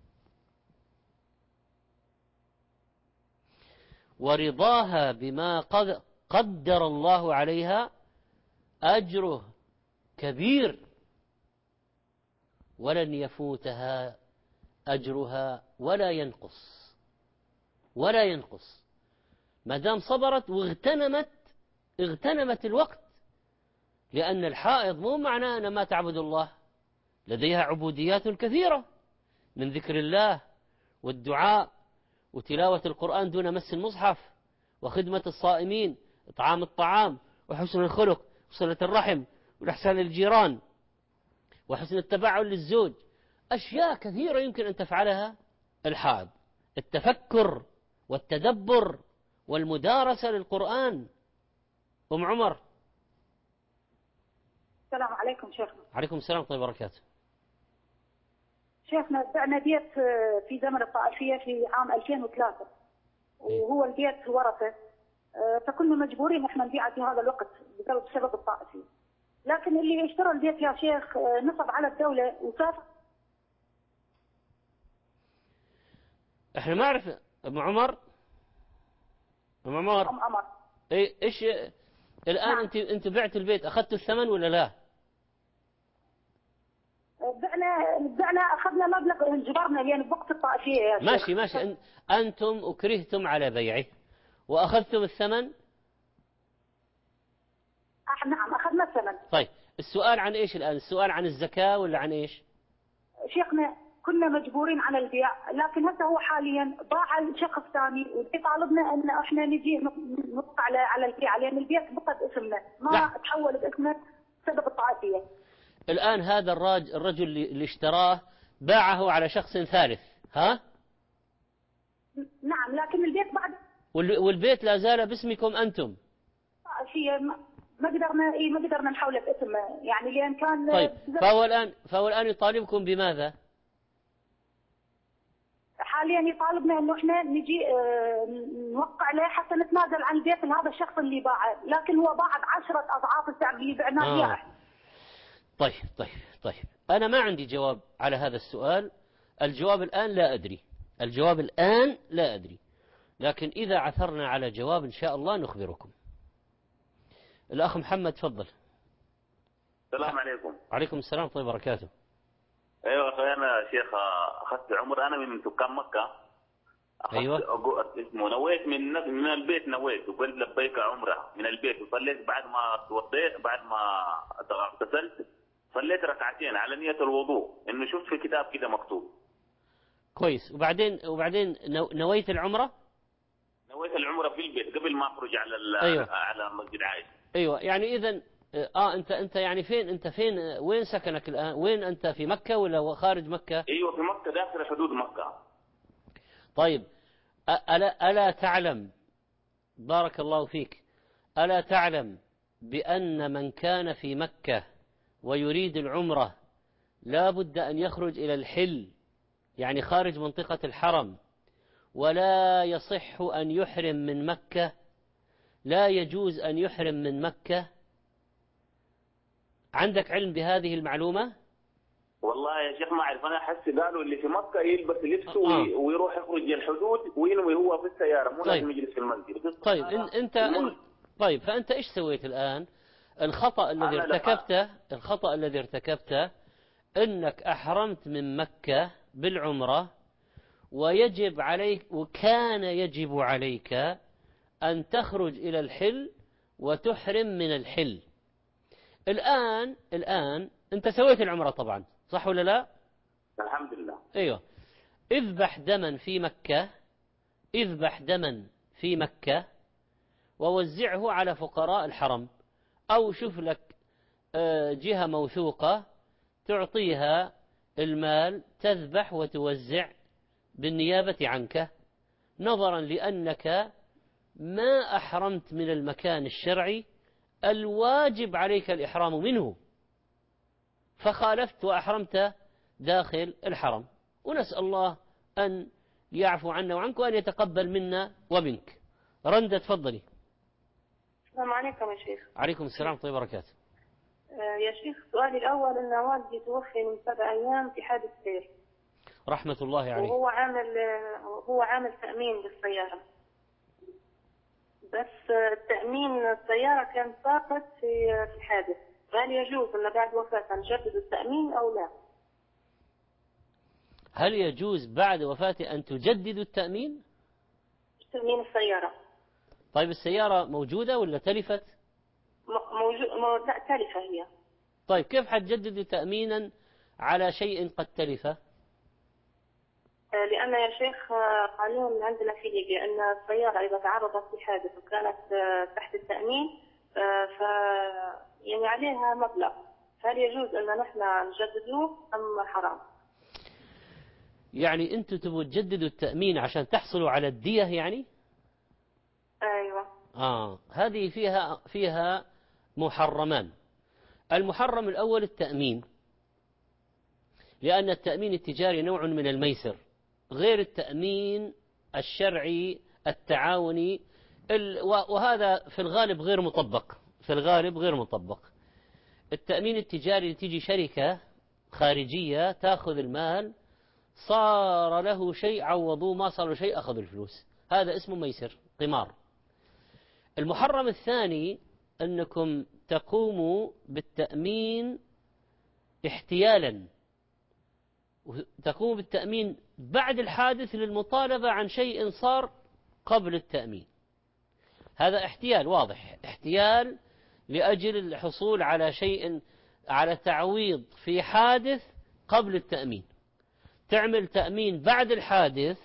ورضاها بما قدر الله عليها أجره كبير، ولن يفوتها أجرها ولا ينقص ما دام صبرت واغتنمت الوقت. لأن الحائض مو معناه أنها ما تعبد الله، لديها عبوديات كثيرة من ذكر الله والدعاء وتلاوة القرآن دون مس المصحف، وخدمة الصائمين، إطعام الطعام، وحسن الخلق، وصلة الرحم، والإحسان للجيران، وحسن التبعل للزوج. أشياء كثيرة يمكن أن تفعلها الحائض. التفكر والتدبر والمدارسة للقرآن. أم عمر. السلام عليكم شيخنا. عليكم السلام ورحمة الله وبركاته. شيخنا بعنا بيت في زمن الطائفية في عام 2003، وهو البيت ورثة، فكنا مجبورين احنا نبيعه في هذا الوقت بسبب الطائفية. لكن اللي اشترى البيت يا شيخ نصب على الدولة وسافر. احنا ما نعرف. ام عمر. ايش الان؟ نعم. انت بعت البيت، اخذت الثمن ولا لا؟ بعنا اخذنا مبلغ انجبرنا يعني بوقت الطائفية يا شيخ. ماشي. انتم اكرهتم على بيعه واخذتم الثمن. نعم اخذنا الثمن. طيب السؤال عن ايش الان؟ السؤال عن الزكاة ولا عن ايش؟ شيخنا كنا مجبورين على البيع، لكن هسه هو حاليا باع لشخص ثاني، وطالبنا ان احنا نجي نوقع على البيع، لان البيت بقى باسمنا ما تحول باسمنا بسبب الطائفية. الان هذا الرجل اللي اشتراه باعه على شخص ثالث، ها؟ نعم، لكن البيت بعد والبيت لا زال باسمكم انتم. ما قدرنا نحوله باسم يعني، لان كان طيب فهو الان يطالبكم بماذا؟ حاليا يطالبنا انه احنا نجي نوقع له حتى نتنازل عن البيت لهذا الشخص اللي باعه، لكن هو باع ب10 اضعاف السعر اللي بعناه اياه. طيب انا ما عندي جواب على هذا السؤال. الجواب الان لا ادري، لكن اذا عثرنا على جواب ان شاء الله نخبركم. الاخ محمد تفضل. السلام عليكم. وعليكم السلام ورحمة الله وبركاته. ايوه اخي، انا شيخ اخذت عمر، انا من سكان مكة. ايوه. اسمه نويت من البيت، نويت وقلت لبيك عمره من البيت، وصليت بعد ما توضيت، بعد ما اغتسلت صليت ركعتين على نية الوضوء، انه شفت في كتاب كده مكتوب. كويس. وبعدين نويت العمرة؟ نويت العمرة في البيت قبل ما أخرج على أيوة. على مسجد عائشة. أيوة، يعني إذن أنت يعني فين وين سكنك الآن؟ وين أنت، في مكة ولا خارج مكة؟ أيوة في مكة، داخل حدود مكة. طيب، ألا تعلم، بارك الله فيك، ألا تعلم بأن من كان في مكة ويريد العمرة لا بد أن يخرج إلى الحل، يعني خارج منطقة الحرم، ولا يصح أن يحرم من مكة، لا يجوز أن يحرم من مكة؟ عندك علم بهذه المعلومة؟ والله يا شيخ ما أعرف، أنا أحس قالوا اللي في مكة يلبس لبسه ويروح يخرج الحدود وينوي هو في السيارة، مو لازم يجلس في المسجد. طيب طيب فأنت إيش سويت الآن؟ الخطأ الذي ارتكبته أنك أحرمت من مكة بالعمرة، ويجب عليك، وكان يجب عليك أن تخرج إلى الحل وتحرم من الحل. الآن أنت سويت العمرة طبعا، صح ولا لا؟ الحمد لله. أيوة. اذبح دما في مكة ووزعه على فقراء الحرم، أو شوف لك جهة موثوقة تعطيها المال تذبح وتوزع بالنيابة عنك، نظرا لأنك ما أحرمت من المكان الشرعي الواجب عليك الإحرام منه، فخالفت وأحرمت داخل الحرم. ونسأل الله أن يعفو عنا وعنك وأن يتقبل منا ومنك. رندة تفضلي. السلام عليكم يا شيخ. عليكم السلام ورحمة الله وبركاته. يا شيخ، سؤالي الأول أن والدي توفي من 7 أيام في حادث سير، رحمة الله عليه، وهو عامل تأمين للسيارة، بس تأمين السيارة كان ساقط في الحادث، فهل يجوز أن بعد وفاته نجدد التأمين أو لا؟ هل يجوز بعد وفاته أن تجدد التأمين؟ تأمين السيارة. طيب السيارة موجودة ولا تلفت؟ لا، تلفة هي. طيب كيف حتجدد تأمينا على شيء قد تلف؟ لأن يا شيخ قانون عندنا في ليبيا أن السيارة إذا تعرضت لحادث وكانت تحت التأمين يعني عليها مبلغ، فهل يجوز أن نحن نجدده أم حرام؟ يعني أنتم تبغوا تجددوا التأمين عشان تحصلوا على الدية يعني؟ أيوة. هذه فيها محرمان. المحرم الأول التأمين، لأن التأمين التجاري نوع من الميسر غير التأمين الشرعي التعاوني، وهذا في الغالب غير مطبق. التأمين التجاري تيجي شركة خارجية تأخذ المال، صار له شيء عوضوه، ما صار له شيء أخذوا الفلوس، هذا اسمه ميسر قمار. المحرم الثاني أنكم تقوموا بالتأمين احتيالا، تقوموا بالتأمين بعد الحادث للمطالبة عن شيء صار قبل التأمين. هذا احتيال واضح، احتيال لأجل الحصول على شيء، على تعويض في حادث قبل التأمين. تعمل تأمين بعد الحادث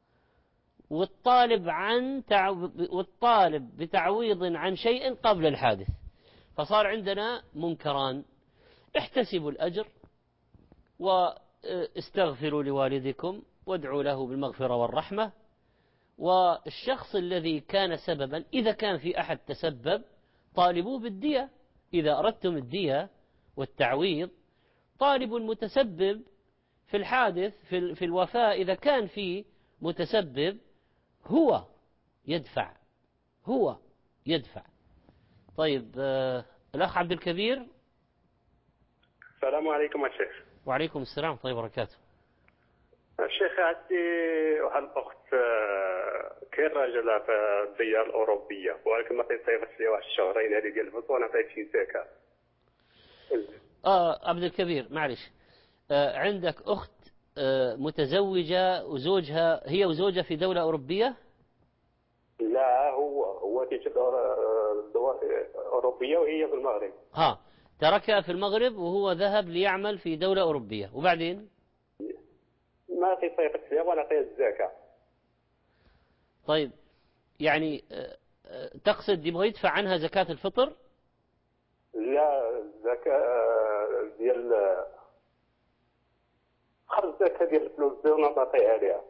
والطالب بتعويض عن شيء قبل الحادث، فصار عندنا منكران. احتسبوا الأجر واستغفروا لوالدكم وادعوا له بالمغفرة والرحمة، والشخص الذي كان سببا إذا كان في أحد تسبب طالبوه بالدية. إذا أردتم الدية والتعويض طالبوا المتسبب في الحادث في الوفاة، إذا كان في متسبب هو يدفع. طيب الأخ عبد الكبير. السلام عليكم يا شيخ. وعليكم السلام ورحمة الله وبركاته. الشيخ عندي واحد الأخت كثير راجلة في الديار الأوروبية، ولكن ما تيصيفش لي واحد الشهرين هذه ديال الفطور وانا فايت شي ساكا. عبد الكبير معلش، عندك أخت متزوجة وزوجها، هي وزوجها في دولة أوروبية؟ لا، هو في دول أوروبية وهي في المغرب. تركها في المغرب وهو ذهب ليعمل في دولة أوروبية، وبعدين؟ ما يعطي صدقة الصيام ونعطيه الزكاة. طيب يعني تقصد يبغى يدفع عنها زكاة الفطر؟ لا زكاة ديال خرج زكاة ديال الفلوس ديال نعطيه عليها.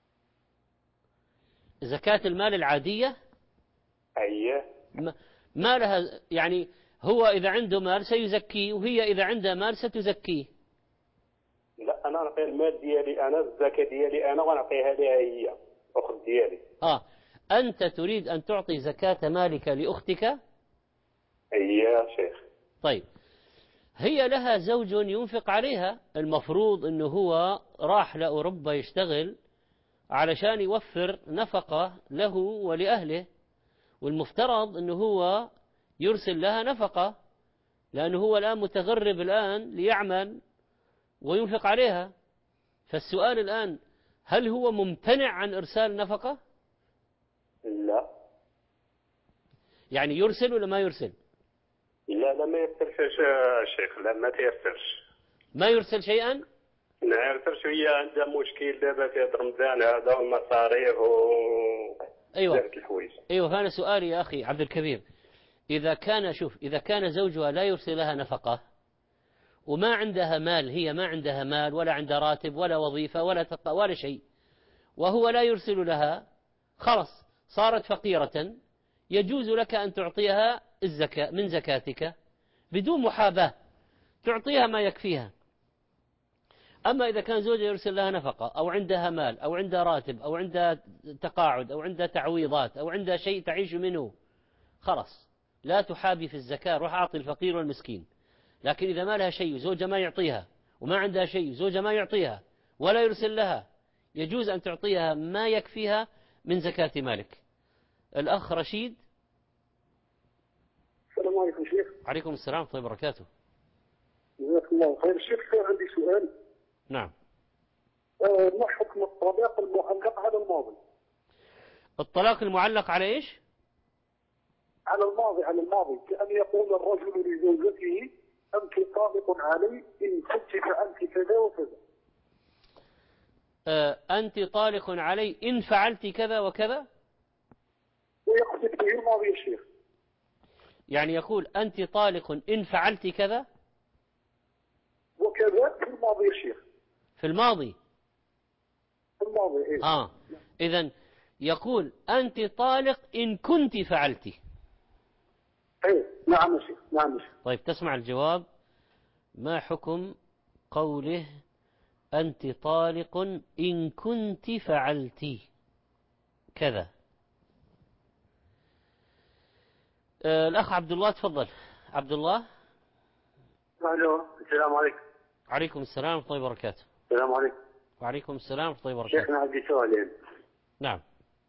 زكاة المال العادية؟ أيه. ما لها يعني، هو إذا عنده مال سيزكيه، وهي إذا عندها مال ستزكيه. لا أنا نعطي المال ديالي أنا، الزكاة ديالي أنا، ونعطيها لها هي أخت ديالي. أنت تريد أن تعطي زكاة مالك لأختك؟ يا شيخ. طيب هي لها زوج ينفق عليها، المفروض أنه هو راح لأوروبا يشتغل علشان يوفر نفقة له ولأهله، والمفترض أنه هو يرسل لها نفقة، لأنه هو الآن متغرب الآن ليعمل وينفق عليها. فالسؤال الآن، هل هو ممتنع عن إرسال نفقة؟ لا. يعني يرسل ولا ما يرسل؟ لا ما يرسلش شيخ، لا ما تيرسلش. ما يرسل شيئا؟ ما يرسلش. هي عندها مشكل دابا في هذا رمضان هذا والمصاريف أيوة. الحوايج. أيوة، هذا سؤالي يا أخي عبد الكبير. إذا كان زوجها لا يرسل لها نفقة وما عندها مال، هي ما عندها مال ولا عندها راتب ولا وظيفة ولا شيء، وهو لا يرسل لها، خلص صارت فقيرة، يجوز لك أن تعطيها الزكاة من زكاتك بدون محاباة، تعطيها ما يكفيها. أما إذا كان زوجها يرسل لها نفقة أو عندها مال أو عندها راتب أو عندها تقاعد أو عندها تعويضات أو عندها شيء تعيش منه، خلص لا تحابي في الزكاة، روح أعطي الفقير والمسكين. لكن إذا ما لها شيء وزوجها ما يعطيها، وما عندها شيء وزوجها ما يعطيها ولا يرسل لها، يجوز أن تعطيها ما يكفيها من زكاة مالك. الأخ رشيد. السلام عليكم شيخ. عليكم السلام ورحمة الله وبركاته. جزاك الله خير. شيخ عندي سؤال. نعم. ما حكم الطلاق المعلق على الماضي؟ الطلاق المعلق على إيش؟ على الماضي، كأن يقول الرجل لزوجته أنت طالق علي إن كنت فعلت كذا وكذا. أنت طالق علي إن فعلت كذا وكذا، ويقصد به الماضي يا شيخ. يعني يقول أنت طالق إن فعلت كذا وكذا في الماضي يا شيخ. في الماضي إيه؟ إذن يقول أنت طالق إن كنت فعلتي. نعم يا شيخ. طيب تسمع الجواب. ما حكم قوله أنت طالق إن كنت فعلتي كذا؟ الأخ عبد الله تفضل. عبد الله. الو، السلام عليكم. عليكم السلام ورحمة الله وبركاته. السلام عليكم. وعليكم السلام ورحمة الله وبركاته. شيخنا عندي سؤالين. نعم.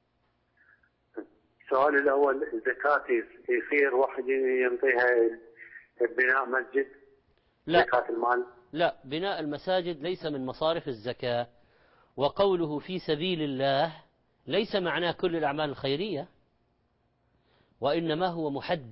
السؤال الأول، الزكاة يصير واحد ينطيها بناء مسجد؟ لا. زكاة المال؟ لا، بناء المساجد ليس من مصارف الزكاة، وقوله في سبيل الله ليس معناه كل الأعمال الخيرية، وإنما هو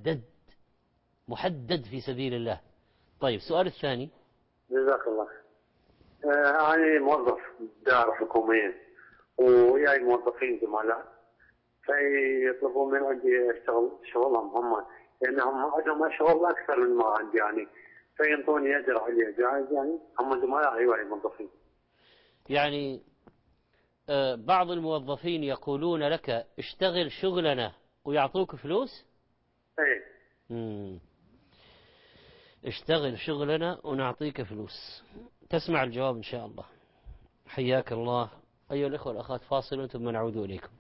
محدد في سبيل الله. طيب السؤال الثاني. جزاك الله. أنا موظف دار حكومية وياي موظفين زملاء، فيطلبون من عندي اشتغل شغلهم هم، لأنهم عندهم شغل أكثر من ما عندي يعني، فينطوني أجر عليه جائز يعني، هم زملاء وياي موظفين. يعني بعض الموظفين يقولون لك اشتغل شغلنا ويعطوك فلوس؟ ايه. اشتغل شغلنا ونعطيك فلوس. تسمع الجواب إن شاء الله. حياك الله. أيها الأخوة والأخوات، فاصل ثم نعود إليكم.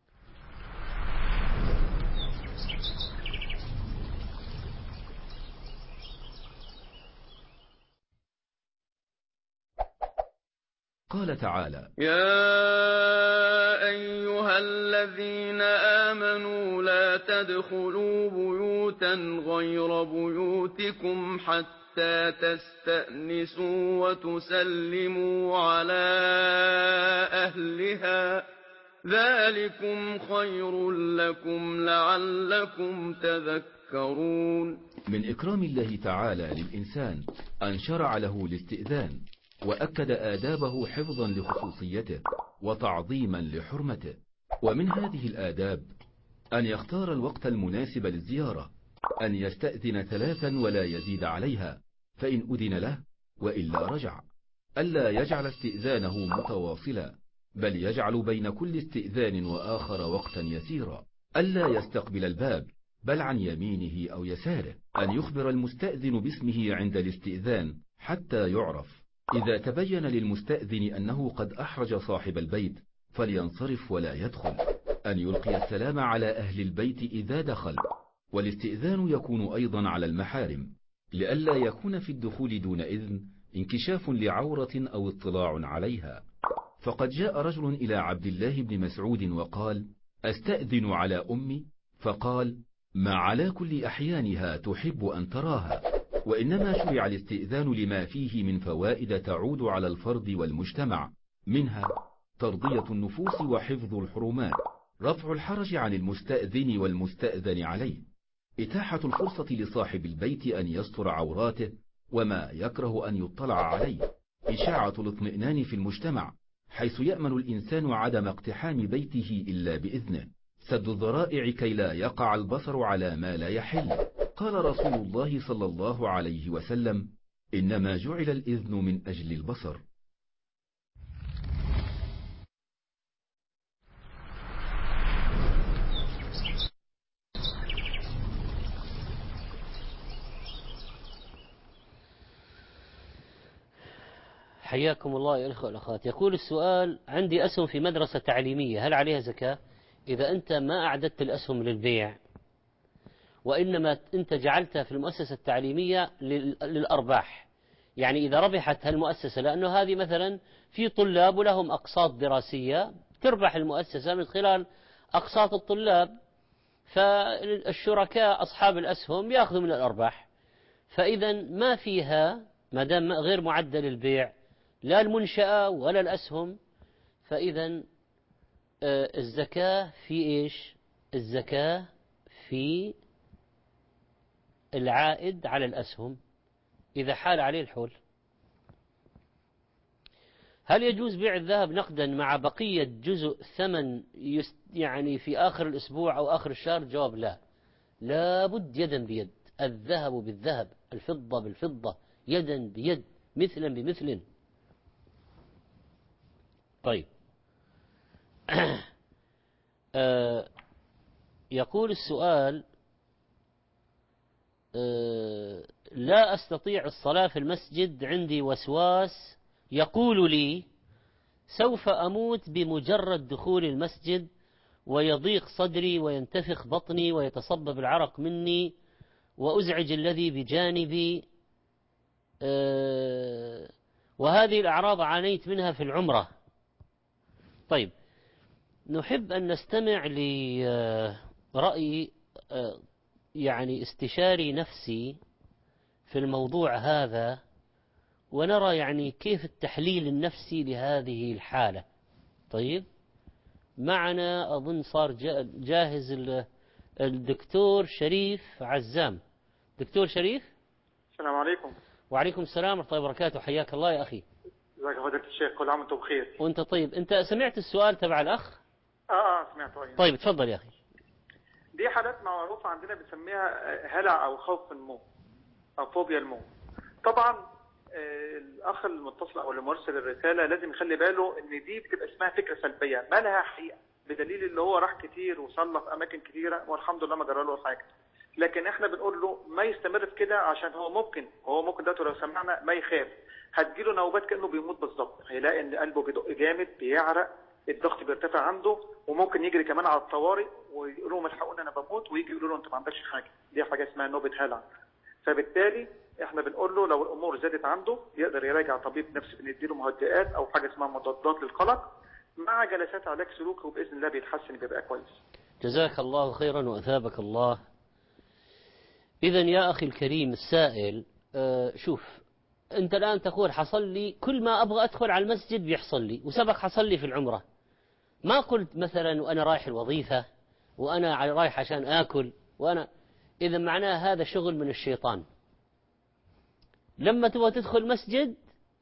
قال تعالى: يا أيها الذين آمنوا لا تدخلوا بيوتا غير بيوتكم حتى تستأنسوا وتسلموا على أهلها ذلكم خير لكم لعلكم تذكرون. من إكرام الله تعالى للإنسان أن شرع له الاستئذان، وأكد آدابه حفظا لخصوصيته وتعظيما لحرمته. ومن هذه الآداب أن يختار الوقت المناسب للزيارة، أن يستأذن 3 ولا يزيد عليها، فإن أذن له وإلا رجع. ألا يجعل استئذانه متواصلا، بل يجعل بين كل استئذان وآخر وقتا يسيرا. ألا يستقبل الباب، بل عن يمينه أو يساره. أن يخبر المستأذن باسمه عند الاستئذان حتى يعرف. إذا تبين للمستأذن أنه قد أحرج صاحب البيت فلينصرف ولا يدخل. أن يلقي السلام على أهل البيت إذا دخل. والاستئذان يكون أيضا على المحارم، لئلا يكون في الدخول دون إذن انكشاف لعورة أو اطلاع عليها. فقد جاء رجل إلى عبد الله بن مسعود وقال: أستأذن على أمي؟ فقال: ما على كل أحيانها تحب أن تراها، وإنما شرع الاستئذان لما فيه من فوائد تعود على الفرد والمجتمع، منها ترضية النفوس وحفظ الحرمات، رفع الحرج عن المستأذن والمستأذن عليه، إتاحة الفرصة لصاحب البيت أن يستر عوراته وما يكره أن يطلع عليه، إشاعة الاطمئنان في المجتمع حيث يأمن الإنسان عدم اقتحام بيته إلا بإذنه، سد الذرائع كي لا يقع البصر على ما لا يحل. قال رسول الله صلى الله عليه وسلم: إنما جعل الإذن من أجل البصر. حياكم الله يا الأخوة والأخوات. يقول السؤال: عندي أسهم في مدرسة تعليمية، هل عليها زكاة؟ إذا أنت ما أعددت الأسهم للبيع وإنما أنت جعلتها في المؤسسة التعليمية للأرباح، يعني إذا ربحت هالمؤسسة، لأنه هذه مثلا في طلاب ولهم أقساط دراسية تربح المؤسسة من خلال أقساط الطلاب، فالشركاء أصحاب الأسهم يأخذوا من الأرباح. فإذا ما فيها، ما دام غير معدل البيع لا المنشأة ولا الأسهم، فإذا الزكاة في إيش؟ الزكاة في العائد على الأسهم إذا حال عليه الحول. هل يجوز بيع الذهب نقدا مع بقية جزء ثمن يعني في آخر الأسبوع أو آخر الشهر؟ جواب لا، لابد يدا بيد، الذهب بالذهب، الفضة بالفضة، يدا بيد، مثلا بمثل. طيب يقول السؤال: لا أستطيع الصلاة في المسجد، عندي وسواس يقول لي سوف أموت بمجرد دخول المسجد، ويضيق صدري وينتفخ بطني ويتصبب العرق مني وأزعج الذي بجانبي، وهذه الأعراض عانيت منها في العمرة. طيب، نحب أن نستمع لرأي يعني استشاري نفسي في الموضوع هذا، ونرى يعني كيف التحليل النفسي لهذه الحالة. طيب، معنا أظن صار جاهز الدكتور شريف عزام. دكتور شريف، السلام عليكم. وعليكم السلام ورحمة الله وبركاته، حياك الله يا أخي. ازيك يا فضيلة الشيخ، كل عام وانتم بخير. وانت طيب. انت سمعت السؤال تبع الأخ؟ سمعته. طيب تفضل يا أخي. دي حالات معروفة عندنا بنسميها هلع أو خوف الموت أو فوبيا الموت. طبعا الأخ المتصل أو المرسل الرسالة لازم يخلي باله إن دي بتبقى اسمها فكرة سلبية ما لها حقيقة، بدليل اللي هو راح كتير وصلى في أماكن كتيرة والحمد لله ما جرى له حاجة. لكن احنا بنقول له ما يستمر في كده، عشان هو ممكن ده لو سمعنا ما يخاف، هتجيله نوبات كأنه بيموت بالظبط، هيلاقي ان قلبه بيدق جامد، بيعرق، الضغط بيرتفع عنده، وممكن يجري كمان على الطوارئ ويقولوا لهم الحقوني انا بموت، ويجي يقولوا له انت ما عندكش حاجه، دي حاجه اسمها نوبه هلع. فبالتالي احنا بنقول له لو الامور زادت عنده يقدر يراجع طبيب نفسي، بنديله مهدئات او حاجه اسمها مضادات للقلق مع جلسات علاج سلوكي، وباذن الله بيتحسن بيبقى كويس. جزاك الله خيرا واثابك الله. إذا يا أخي الكريم السائل، شوف، أنت الآن تقول حصل لي كل ما أبغى أدخل على المسجد بيحصل لي، وسبق حصل لي في العمرة. ما قلت مثلا وأنا رايح الوظيفة وأنا رايح عشان آكل إذا معناه هذا شغل من الشيطان. لما تبغى تدخل مسجد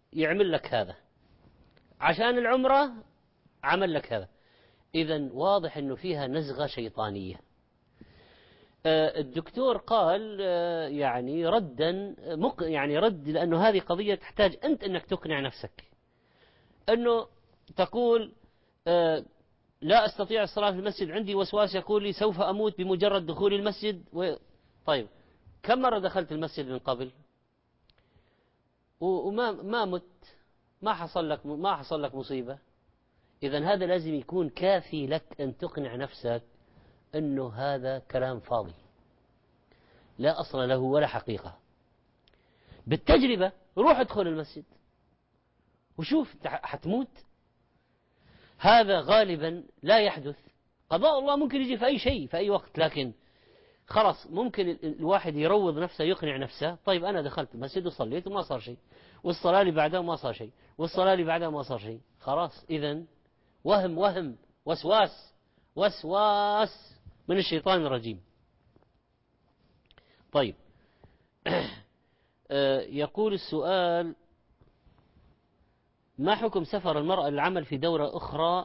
يعمل لك هذا، عشان العمرة عمل لك هذا. إذن واضح أنه فيها نزغة شيطانية. الدكتور قال يعني ردا يعني رد، لأنه هذه قضية تحتاج أنت أنك تقنع نفسك، أنه تقول لا أستطيع الصلاة في المسجد، عندي وسواس يقول لي سوف أموت بمجرد دخول المسجد. طيب كم مرة دخلت المسجد من قبل وما مت، ما حصل لك مصيبة؟ إذن هذا لازم يكون كافي لك أن تقنع نفسك أنه هذا كلام فاضي لا أصل له ولا حقيقة. بالتجربة روح ادخل المسجد وشوف حتموت. هذا غالبا لا يحدث. قضاء الله ممكن يجي في أي شيء في أي وقت، لكن خلاص ممكن الواحد يروض نفسه، يقنع نفسه طيب أنا دخلت المسجد وصليت وما صار شيء، والصلاة اللي بعدها ما صار شيء، والصلاة اللي بعدها ما صار شيء. خلاص إذن وهم وسواس من الشيطان الرجيم. طيب يقول السؤال: ما حكم سفر المرأة للعمل في دورة أخرى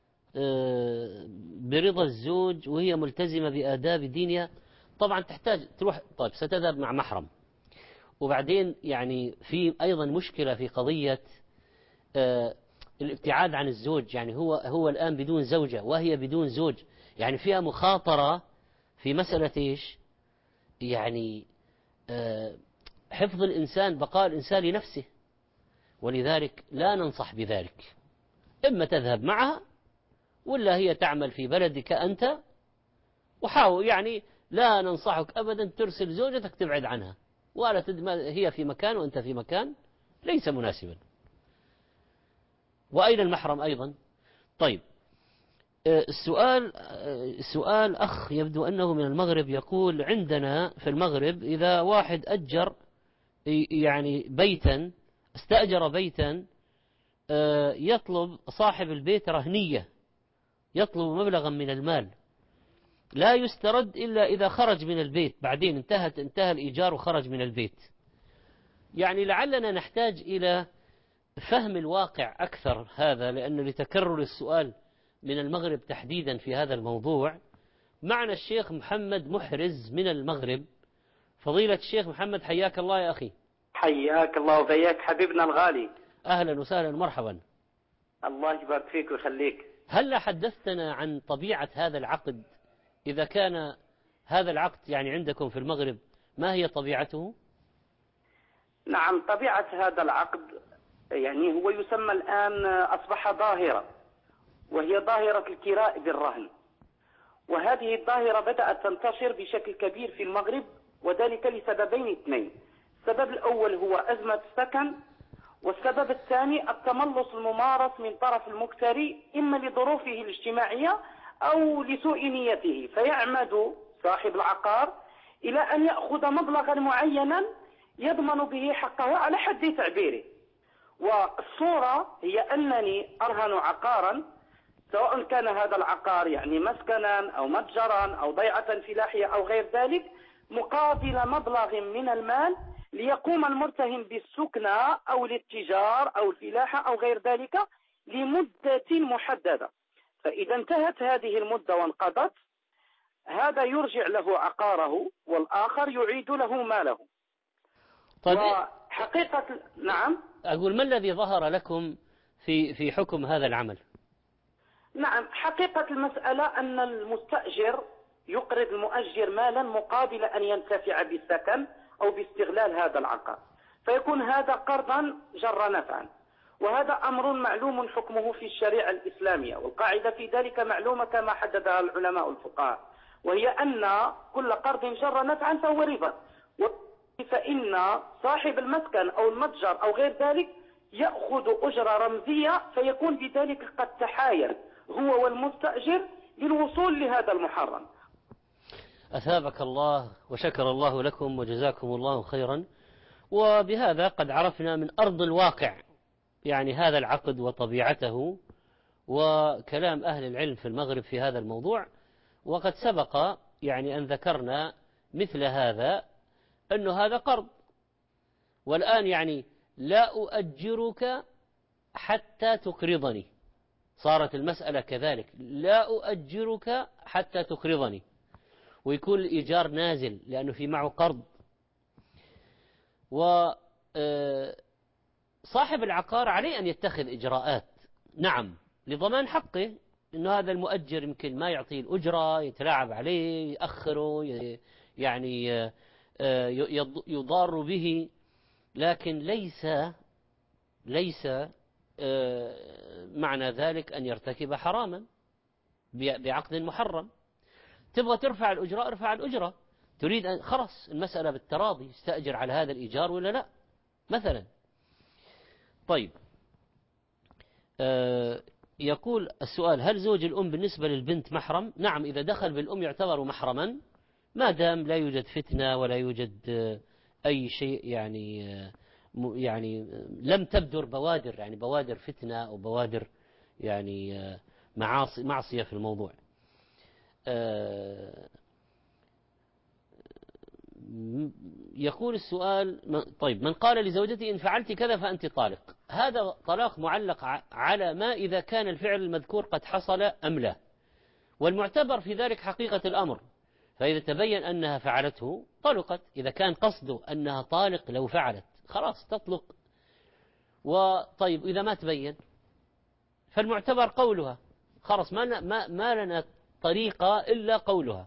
برضا الزوج وهي ملتزمة بآداب دينها؟ طبعا تحتاج تروح، طيب ستذهب مع محرم، وبعدين يعني في أيضا مشكلة في قضية الابتعاد عن الزوج. يعني هو الآن بدون زوجة وهي بدون زوج، يعني فيها مخاطرة في مسألة إيش؟ يعني حفظ الإنسان، بقاء الإنسان لنفسه، ولذلك لا ننصح بذلك. إما تذهب معها ولا هي تعمل في بلدك أنت، وحاول يعني لا ننصحك أبدا ترسل زوجتك تبعد عنها، ولا هي في مكان وأنت في مكان، ليس مناسبا. وأين المحرم أيضا؟ طيب السؤال أخ يبدو أنه من المغرب، يقول: عندنا في المغرب إذا واحد يعني استأجر بيتا، يطلب صاحب البيت رهنية، يطلب مبلغا من المال لا يسترد إلا إذا خرج من البيت، بعدين انتهى الإيجار وخرج من البيت. يعني لعلنا نحتاج إلى فهم الواقع أكثر هذا، لأنه لتكرر السؤال من المغرب تحديدا في هذا الموضوع. معنا الشيخ محمد محرز من المغرب. فضيلة الشيخ محمد، حياك الله يا أخي. حياك الله وبياك حبيبنا الغالي. أهلا وسهلا مرحبا. الله يبارك فيك ويخليك. هل حدثتنا عن طبيعة هذا العقد؟ إذا كان هذا العقد يعني عندكم في المغرب، ما هي طبيعته؟ نعم، طبيعة هذا العقد يعني هو يسمى الآن، أصبح ظاهرة، وهي ظاهرة الكراء بالرهن. وهذه الظاهرة بدأت تنتشر بشكل كبير في المغرب، وذلك لسببين اثنين. السبب الأول هو أزمة السكن، والسبب الثاني التملص الممارس من طرف المكتري، إما لظروفه الاجتماعية أو لسوء نيته، فيعمد صاحب العقار إلى أن يأخذ مبلغا معينا يضمن به حقه على حد تعبيره. والصورة هي أنني أرهن عقارا، سواء كان هذا العقار يعني مسكنا أو متجرا أو ضيعة فلاحية أو غير ذلك، مقابل مبلغ من المال ليقوم المرتهن بالسكنى أو الاتجار أو الفلاحة أو غير ذلك لمدة محددة. فإذا انتهت هذه المدة وانقضت، هذا يرجع له عقاره والآخر يعيد له ماله. طيب وحقيقة نعم، أقول ما الذي ظهر لكم في حكم هذا العمل؟ نعم، حقيقة المسألة أن المستأجر يقرض المؤجر مالا مقابل أن ينتفع بالسكن أو باستغلال هذا العقار، فيكون هذا قرضا جر نفعا، وهذا أمر معلوم حكمه في الشريعة الإسلامية، والقاعدة في ذلك معلومة كما حددها العلماء الفقهاء، وهي أن كل قرض جر نفعا فهو ربا. فإن صاحب المسكن أو المتجر أو غير ذلك يأخذ أجرة رمزية، فيكون بذلك قد تحايل هو والمستأجر للوصول لهذا المحرم. أثابك الله وشكر الله لكم وجزاكم الله خيرا. وبهذا قد عرفنا من أرض الواقع يعني هذا العقد وطبيعته وكلام أهل العلم في المغرب في هذا الموضوع. وقد سبق يعني أن ذكرنا مثل هذا، أنه هذا قرض، والآن يعني لا أؤجرك حتى تقرضني، صارت المسألة كذلك، لا أؤجرك حتى تقرضني، ويكون الإيجار نازل لأنه في معه قرض. وصاحب العقار عليه أن يتخذ إجراءات، نعم، لضمان حقه، إنه هذا المؤجر يمكن ما يعطيه الأجرة، يتلاعب عليه، يأخره، يعني يضار به، لكن ليس معنى ذلك أن يرتكب حراما بعقد محرم. تبغى ترفع الأجرة، ارفع الأجرة. تريد أن خلص المسألة بالتراضي، استأجر على هذا الإيجار ولا لا مثلا. طيب، يقول السؤال: هل زوج الأم بالنسبة للبنت محرم؟ نعم، إذا دخل بالأم يعتبر محرما ما دام لا يوجد فتنة ولا يوجد أي شيء، يعني لم تبدر بوادر، يعني بوادر فتنة أو بوادر يعني معصية في الموضوع. يقول السؤال: طيب، من قال لزوجتي إن فعلت كذا فأنت طالق، هذا طلاق معلق على ما إذا كان الفعل المذكور قد حصل أم لا، والمعتبر في ذلك حقيقة الأمر، فإذا تبين أنها فعلته طلقت. إذا كان قصده أنها طالق لو فعلت خلاص تطلق. وطيب، إذا ما تبين فالمعتبر قولها، خلاص ما لنا طريقة إلا قولها،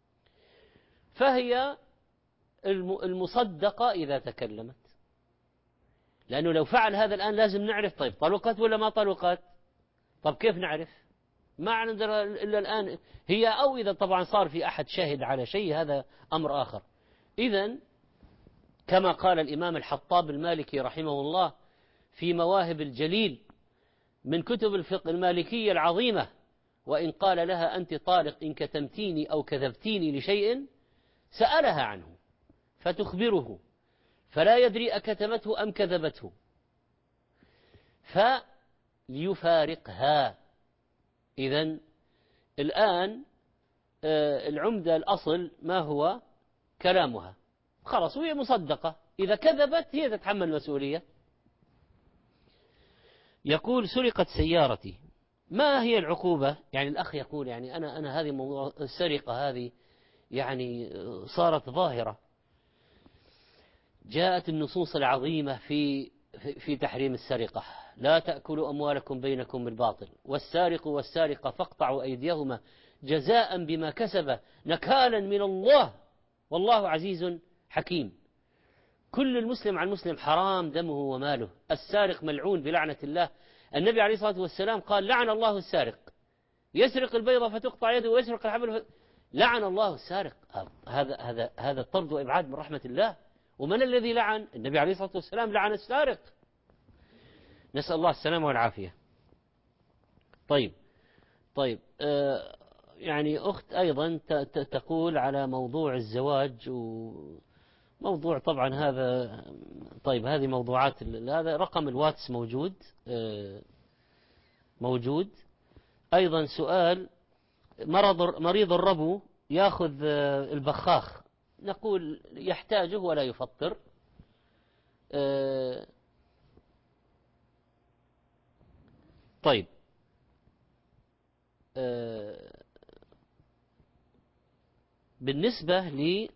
فهي المصدقة إذا تكلمت، لأنه لو فعل هذا الآن لازم نعرف طيب طلقت ولا ما طلقت. طب كيف نعرف؟ ما عندنا إلا الآن هي، أو إذا طبعا صار في أحد شاهد على شيء هذا أمر آخر. إذن كما قال الإمام الحطاب المالكي رحمه الله في مواهب الجليل من كتب الفقه المالكية العظيمة: وإن قال لها أنت طالق إن كتمتيني أو كذبتيني لشيء سألها عنه فتخبره، فلا يدري أكتمته أم كذبته، فليفارقها. إذن الآن العمدة الأصل ما هو؟ كلامها، خلاص وهي مصدقة، إذا كذبت هي تتحمل المسؤولية. يقول: سرقت سيارتي، ما هي العقوبة؟ يعني الأخ يقول يعني أنا هذه موضوع السرقة هذه يعني صارت ظاهرة، جاءت النصوص العظيمة في تحريم السرقة: لا تأكلوا أموالكم بينكم بالباطل، والسارق والسارقة فاقطعوا أيديهما جزاء بما كسب نكالا من الله والله عزيز حكيم. كل المسلم عن المسلم حرام دمه وماله، السارق ملعون بلعنة الله. النبي عليه الصلاة والسلام قال: لعن الله السارق، يسرق البيضة فتقطع يده ويسرق الحبل لعن الله السارق. هذا طرد وإبعاد من رحمة الله. ومن الذي لعن؟ النبي عليه الصلاة والسلام لعن السارق، نسأل الله السلامة والعافية. طيب يعني أخت أيضا تقول على موضوع الزواج، وموضوع طبعا هذا طيب، هذه موضوعات، هذا رقم الواتس موجود أيضا. سؤال: مريض الربو يأخذ البخاخ، نقول يحتاجه ولا يفطر. طيب، بالنسبة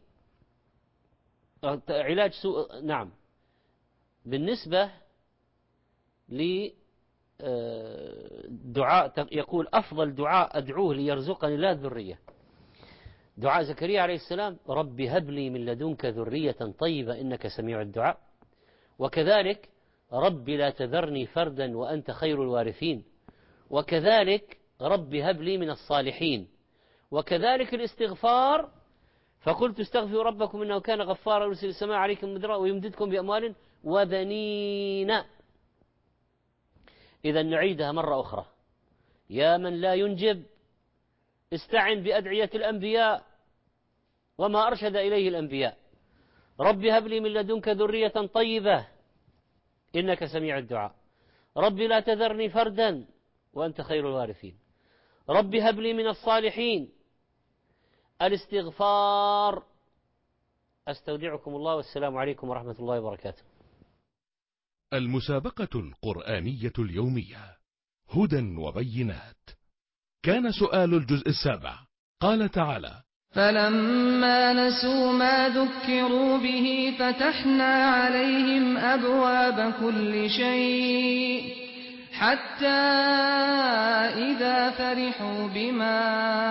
لعلاج سوء، نعم، بالنسبة دعاء، يقول: أفضل دعاء أدعوه ليرزقني لا ذرية دعاء زكريا عليه السلام: رب هب لي من لدنك ذرية طيبة إنك سميع الدعاء. وكذلك: رب لا تذرني فردا وأنت خير الوارثين. وكذلك: رب هب لي من الصالحين. وكذلك الاستغفار: فقلت استغفروا ربكم إنه كان غفارا يرسل السماء عليكم مدرارا ويمددكم بأموال وبنين. إذا نعيدها مرة أخرى: يا من لا ينجب استعن بأدعية الأنبياء وما أرشد إليه الأنبياء. رب هب لي من لدنك ذرية طيبة إنك سميع الدعاء. رب لا تذرني فردا وأنت خير الوارثين. رب هب لي من الصالحين. الاستغفار. أستودعكم الله والسلام عليكم ورحمة الله وبركاته. المسابقة القرآنية اليومية هدى وبينات. كان سؤال الجزء 7 قال تعالى: فلما نسوا ما ذكروا به فتحنا عليهم أبواب كل شيء حتى إذا فرحوا بما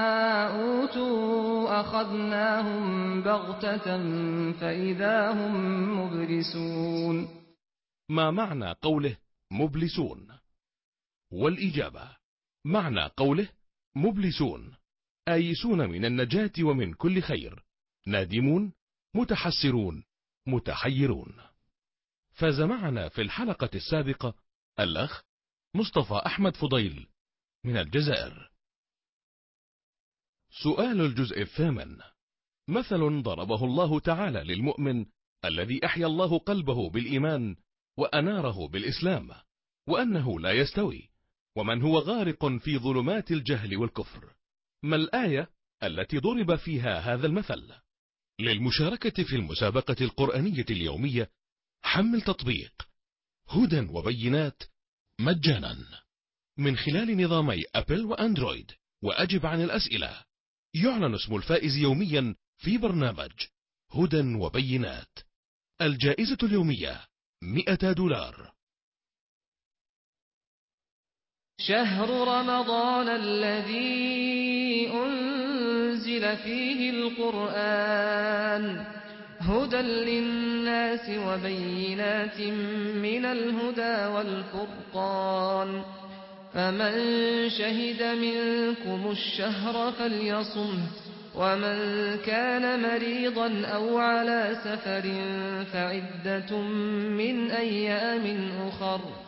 أوتوا أخذناهم بغتة فإذا هم مبلسون. ما معنى قوله مبلسون؟ والإجابة: معنى قوله مبلسون آيسون من النجاة ومن كل خير، نادمون، متحسرون، متحيرون. فاز معنا في الحلقة السابقة الأخ مصطفى أحمد فضيل من الجزائر. سؤال الجزء 8: مثل ضربه الله تعالى للمؤمن الذي أحيا الله قلبه بالإيمان وأناره بالإسلام، وأنه لا يستوي، ومن هو غارق في ظلمات الجهل والكفر. ما الآية التي ضرب فيها هذا المثل؟ للمشاركة في المسابقة القرآنية اليومية حمل تطبيق هدى وبينات مجانا من خلال نظامي أبل وأندرويد، وأجب عن الأسئلة. يعلن اسم الفائز يوميا في برنامج هدى وبينات. الجائزة اليومية $100. شهر رمضان الذي أنزل فيه القرآن هدى للناس وبينات من الهدى والفرقان، فمن شهد منكم الشهر فليصمه، ومن كان مريضا أو على سفر فعدة من أيام أخر،